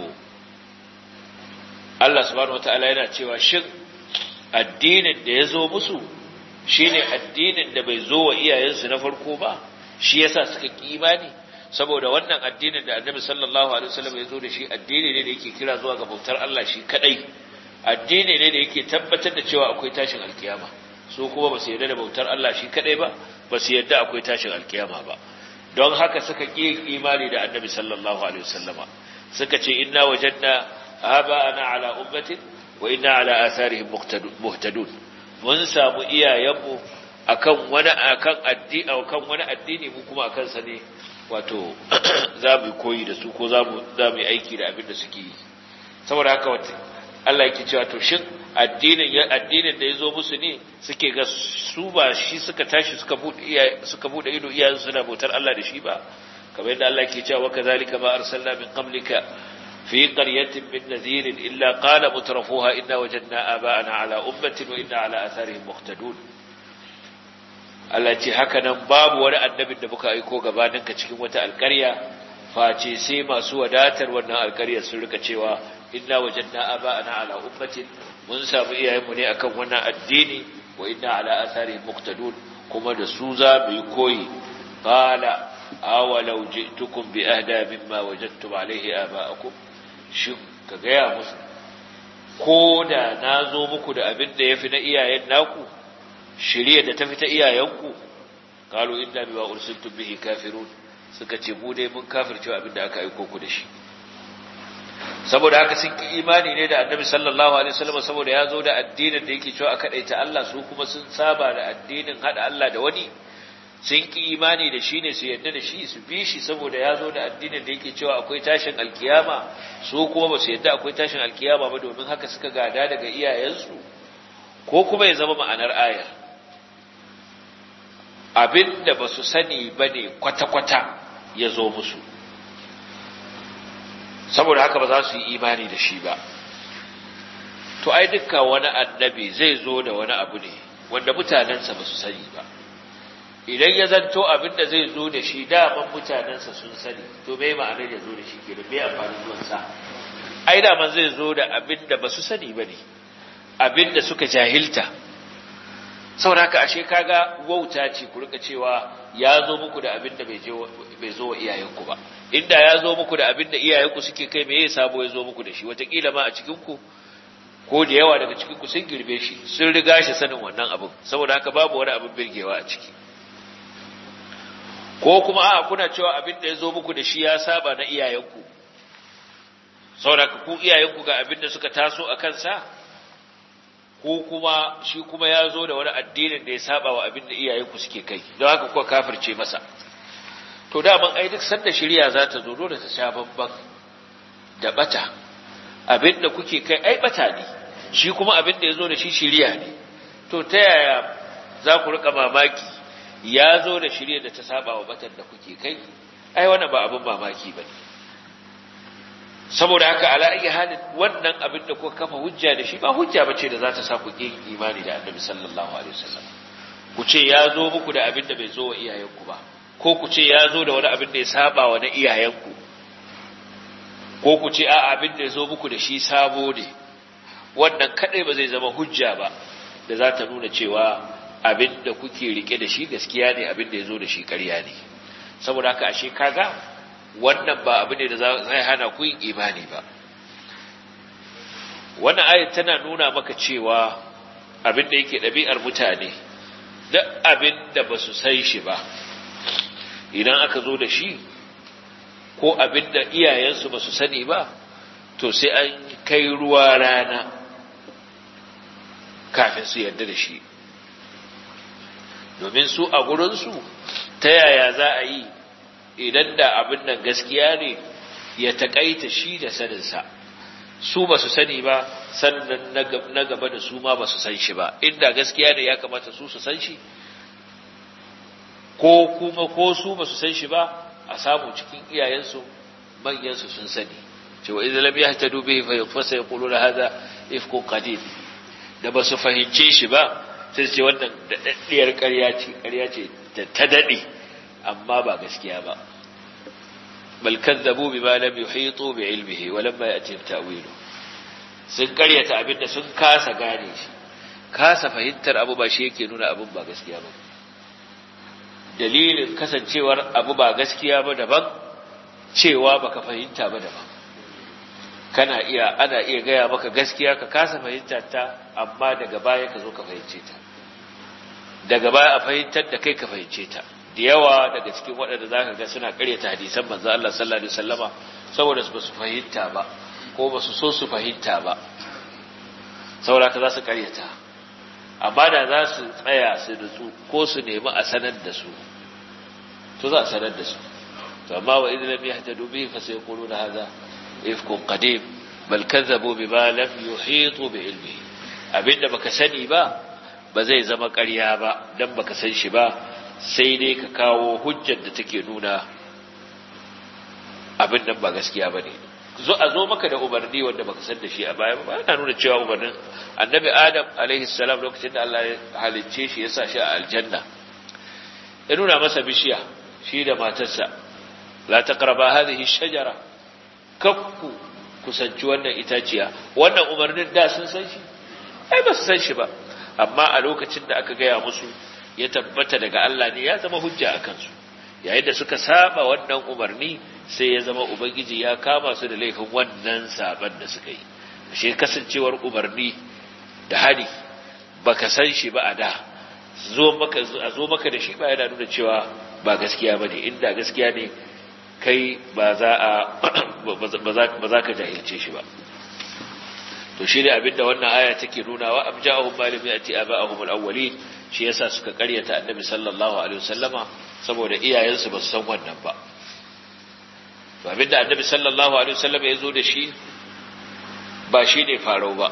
A: Allah subhanahu wataala yana cewa shin addinin da yazo musu shine addinin da bai zo wa iyayensu na farko ba, shi yasa suka ki imani? Saboda wannan addinin da Annabi sallallahu alaihi wasallam ya zo da shi addini ne da yake kira zuwa ga bautar Allah shi kadai, addini ne da yake tabbatar da cewa akwai tashin alkiyama. Su kuma ba su yarda da bautar Allah shi kadai ba, ba su yarda akwai tashin alkiyama ba. Don haka suka ki imani da Annabi sallallahu alaihi wasallama, suka ce inna wajadna aba'ana ala ummatin wa inna ala atharihim muhtadun. Mun samu iyayenmu akan wani akan addini akan wani addini mu kuma akan sa ne wato za mu koyi da su ko za mu za mu yi aiki da abin da suke yi. Saboda haka wata Allah yake cewa to shin addinin addinin da yazo musu ne suke ga su ba shi suka tashi suka bude suka bude ido iyayen suna bautar Allah da shi ba, kamar yadda Allah yake cewa wa kadhalika ma arsalna min qablika fi qaryatin min nadhir illa qala mutrafuha inna wajadna aba'ana ala ummatin wa inna ala atharihim muqtadun. Allah ce haka nan babu wani annabin da muka aiko gabaninka cikin wata alƙarya face sai masu wadatar wannan alƙaryar sun rika cewa inna wajadna aba'ana ala ummatin, mun samu iyayenmu ne akan wannan addini wa inna ala atharihim muqtadun, kuma da su za mu yi koyi. Qala awalau ji'tukum bi ahda mimma wajadtum alayhi aba'akum, shin ka gaya musu ko da nazo muku da abin da yafi na iyayen naku, shirye da tafi ta iyayenku? Qalu inna bima ursiltum bihi kafirun, suka ce mu dai mun kafirce abin da aka aika ku da shi. Saboda haka sun ki imani ne da Annabi sallallahu alaihi wasallam, saboda ya zo da addinin da yake cewa aka daita Allah, su kuma sun saba da addinin hada Allah da wani. Sun ki imani da shi ne su yarda da shi su bi shi, saboda ya zo da addinin da yake cewa akwai tashin alkiyama, su kuma ba su yarda akwai tashin alkiyama ba, domin haka suka gada daga iyayensu. Ko kuma ya zama ma'anar ayar abinda ba su sani ba ne kwata-kwata ya zo musu, saboda haka ba za su yi imani da shi ba. To ai dukkan wani annabi zai zo da wani abu ne wanda mutanensa ba su sani ba. Idan ya zanto abinda zai zo da shi daman mutanensa sun sani, to me ma'anar ya zo da shi kenan, me amfanin zuwansa? Ai daman zai zo da abinda ba su sani ba ne, abinda suka jahilta. Saboda haka ashe kaga wauta ce ku rika cewa ya zo muku da abinda bai je bai zo wa iyayenku ba. Inda ya zo muku da abinda iyayenku suke kai, me yasa sabo ya zo muku da shi? Wataƙila ma a cikin ku ko da yawa daga cikin ku sun girbe shi, sun riga shi sanin wannan abin, saboda haka babu wani abin birgewa a ciki. Ko kuma a'a kuna cewa abinda ya zo muku da shi ya saba na iyayenku, saboda ku iyayenku ga abinda suka taso a kansa, ko kuma shi kuma ya zo da wani addinin da ya saba wa abin da iyayenku suke kai, don haka kuwa kafirce masa. To daman ai duk sanda shari'a za ta zo dole ta sha babban da bata, abin da kuke kai ai bata ne, shi kuma abin da ya zo da shi shari'a ne. To ta yaya za ku rika mamaki ya zo da shirye da ta saba wa batan da kuke kai ai wannan ba abin mamaki bane saboda haka ala ayi halin wannan abin da kuka kafa hujja da shi ba hujja bace da za ta sa ku kin imani da Annabi sallallahu alaihi wasallam ku ce ya zo muku da abin da bai zo wa iyayenku ba ko ku ce ya zo da wani abin da ya saba wa na iyayenku ko ku ce a abin da ya zo muku da shi sabo ne wannan kadai ba zai zama hujja ba da za ta nuna cewa abin da kuke rike da shi gaskiya ne abin da ya zo da shi ƙarya ne saboda haka ashe kaga wannan ba abin ne da zai hana ku yin imani ba wannan ayat tana nuna maka cewa abin da yake ɗabi'ar mutane duk abin da ba su san shi ba idan aka zo da shi ko abin da iyayensu ba su sani ba to sai an kai ruwa rana kafin su yarda da shi domin su a gurinsu ta yaya za a yi idan da abin nan gaskiya ne ya taƙaita shi da saninsa su ba su sani ba sannan na gaba da su ma ba su san shi ba inda gaskiya ne ya kamata su su san shi ko kuma ko su ba su san shi ba a samu cikin iyayensu manyansu sun sani cewa idan lam yahtadu bihi fa yafsa yaquluna hadha ifkun qadim da ba su fahimce shi ba sai ce wannan daddiyar ƙarya ce ƙarya ce ta dade amma ba gaskiya ba bal kadzabu bima lam yuhitu bi ilmihi wa lamma yati ta'wilu sun ƙaryata abinda sun kasa gane shi kasa fahimtar abu ba shi yake nuna abin ba gaskiya ba dalilin kasancewar abu ba gaskiya ba daban cewa baka fahimta ba daban kana iya ana iya gaya maka gaskiya ka kasa fahimta ta amma daga baya ka zo ka fahimce ta daga baya a fahimtar da kai ka fahimce ta da yawa daga cikin waɗanda zaka ga suna ƙaryata hadisan manzo Allah sallallahu alaihi wasallama saboda su basu fahimta ba ko basu so su fahimta ba saboda ka za su ƙaryata amma da za su tsaya su nutsu ko su nemi a sanar da su to za a sanar da su to amma wa idan lam yahtadu bihi fa sayquluna hadha ifkun qadim bal kadzabu bima lam yuhitu bi ilmihi abinda baka sani ba ba zai zama ƙarya ba dan baka san shi ba sai dai ka kawo hujjar da take nuna abin nan ba gaskiya bane zo a zo maka da umarni wanda baka san da shi a baya ba yana nuna cewa umarnin annabi adam alaihi salam lokacin da Allah ya halicce shi ya sa shi a aljanna ya nuna masa bishiya shi da matarsa la taqraba hadhihi shajara kakku kusanci wannan itaciya wannan umarnin da sun san shi ai ba su san shi ba amma a lokacin da aka gaya musu ya tabbata daga Allah ne ya zama hujja a kansu yayin da suka saba wannan umarni sai ya zama ubangiji ya kama su da laifin wannan saban da suka yi shi kasancewar umarni da hari baka san shi ba a da zo maka a zo maka da shi ba yana nuna cewa ba gaskiya bane inda gaskiya ne kai ba za a ba za ka jahilce shi ba to shi ne abinda wannan aya take nunawa amja'ahum malimi ati aba'ahum al-awwalin shi yasa suka karyata annabi sallallahu alaihi wasallama saboda iyayensu ba su san wannan ba to abinda annabi sallallahu alaihi wasallama yazo da shi ba shi ne farau ba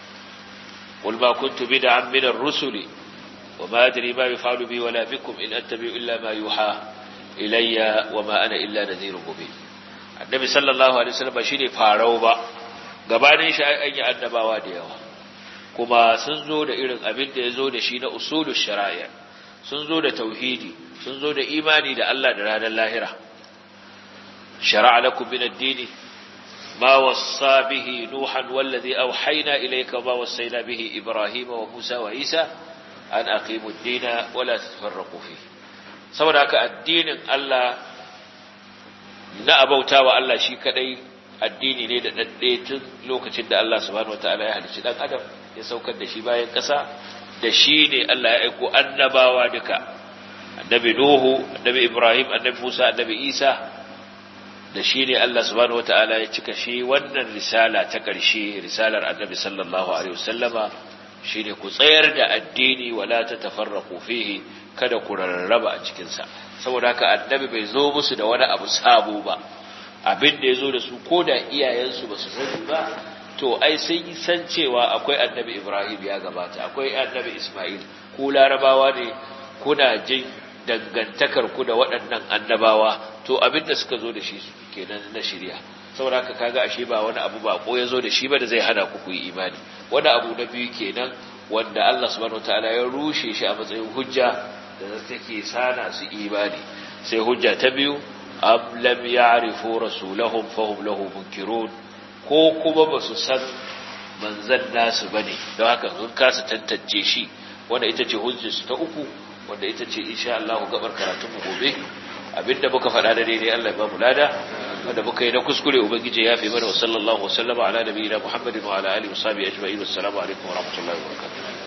A: qul ma kuntu bid'an min ar-rusuli wa ma adri ma yaf'alu bi wala bikum in attabi'u illa ma yuha ilayya wa ma ana illa nadhirun mubin annabi sallallahu alaihi wasallama shi ne farau ba gabanin shi an yi annabawa da yawa kuma sun zo da irin abin da ya zo da shi na usulul shari'a sun zo da tauhidi sun zo da imani da Allah da ranar lahira shara'a lakum min ad-din ma wassa bihi nuhan wallazi awhayna ilayka ma wassayna bihi ibrahima wa musa wa isa an aqimu ad-din wa la tafarraqu fihi saboda haka addinin Allah na abautawa Allah shi kadai addini ne da dadde tun lokacin da Allah subhanahu wataala ya halicci dan adam ya saukar da shi bayan ƙasa da shi ne Allah ya aiko annabawa duka annabi Nuhu annabi Ibrahim annabi Musa annabi Isa da shi ne Allah subhanahu wataala ya cika shi wannan risala ta ƙarshe risalar annabi sallallahu alaihi wasallama shine ku tsayar da addini wala tatafarraqu fihi kada ku rarraba a cikin sa saboda haka annabi bai zo musu da wani abu sabo ba abin da yazo da su koda iyayensu ba su sani ba to ai sai san cewa akwai annabi Ibrahim ya gabata akwai annabi Isma'il ku larabawa ne kuna jin dangantakar ku da waɗannan annabawa to abinda suka zo da shi kenan na shari'a saboda haka kaga ashe ba wani abu ba ko yazo da shi ba da zai hana ku ku yi imani wani abu na biyu kenan wanda Allah subhanahu wataala ya rushe shi a matsayin hujja da take sana su imani sai hujja ta biyu am lam ya'rifu rasulahum fahum lahu munkirun ko kuma ba su san manzan nasu bane don haka sun kasa tantance shi wanda ita ce hujjarsu ta uku wanda ita ce insha Allah gabar karatun mu gobe abinda muka faɗa da daidai Allah ya ba mu lada wanda muka yi na kuskure ubangiji ya fi mana wa sallallahu wa sallama ala nabiyina Muhammadin wa ala alihi wa sahbihi ajma'in assalamu alaikum wa rahmatullahi wa barakatuh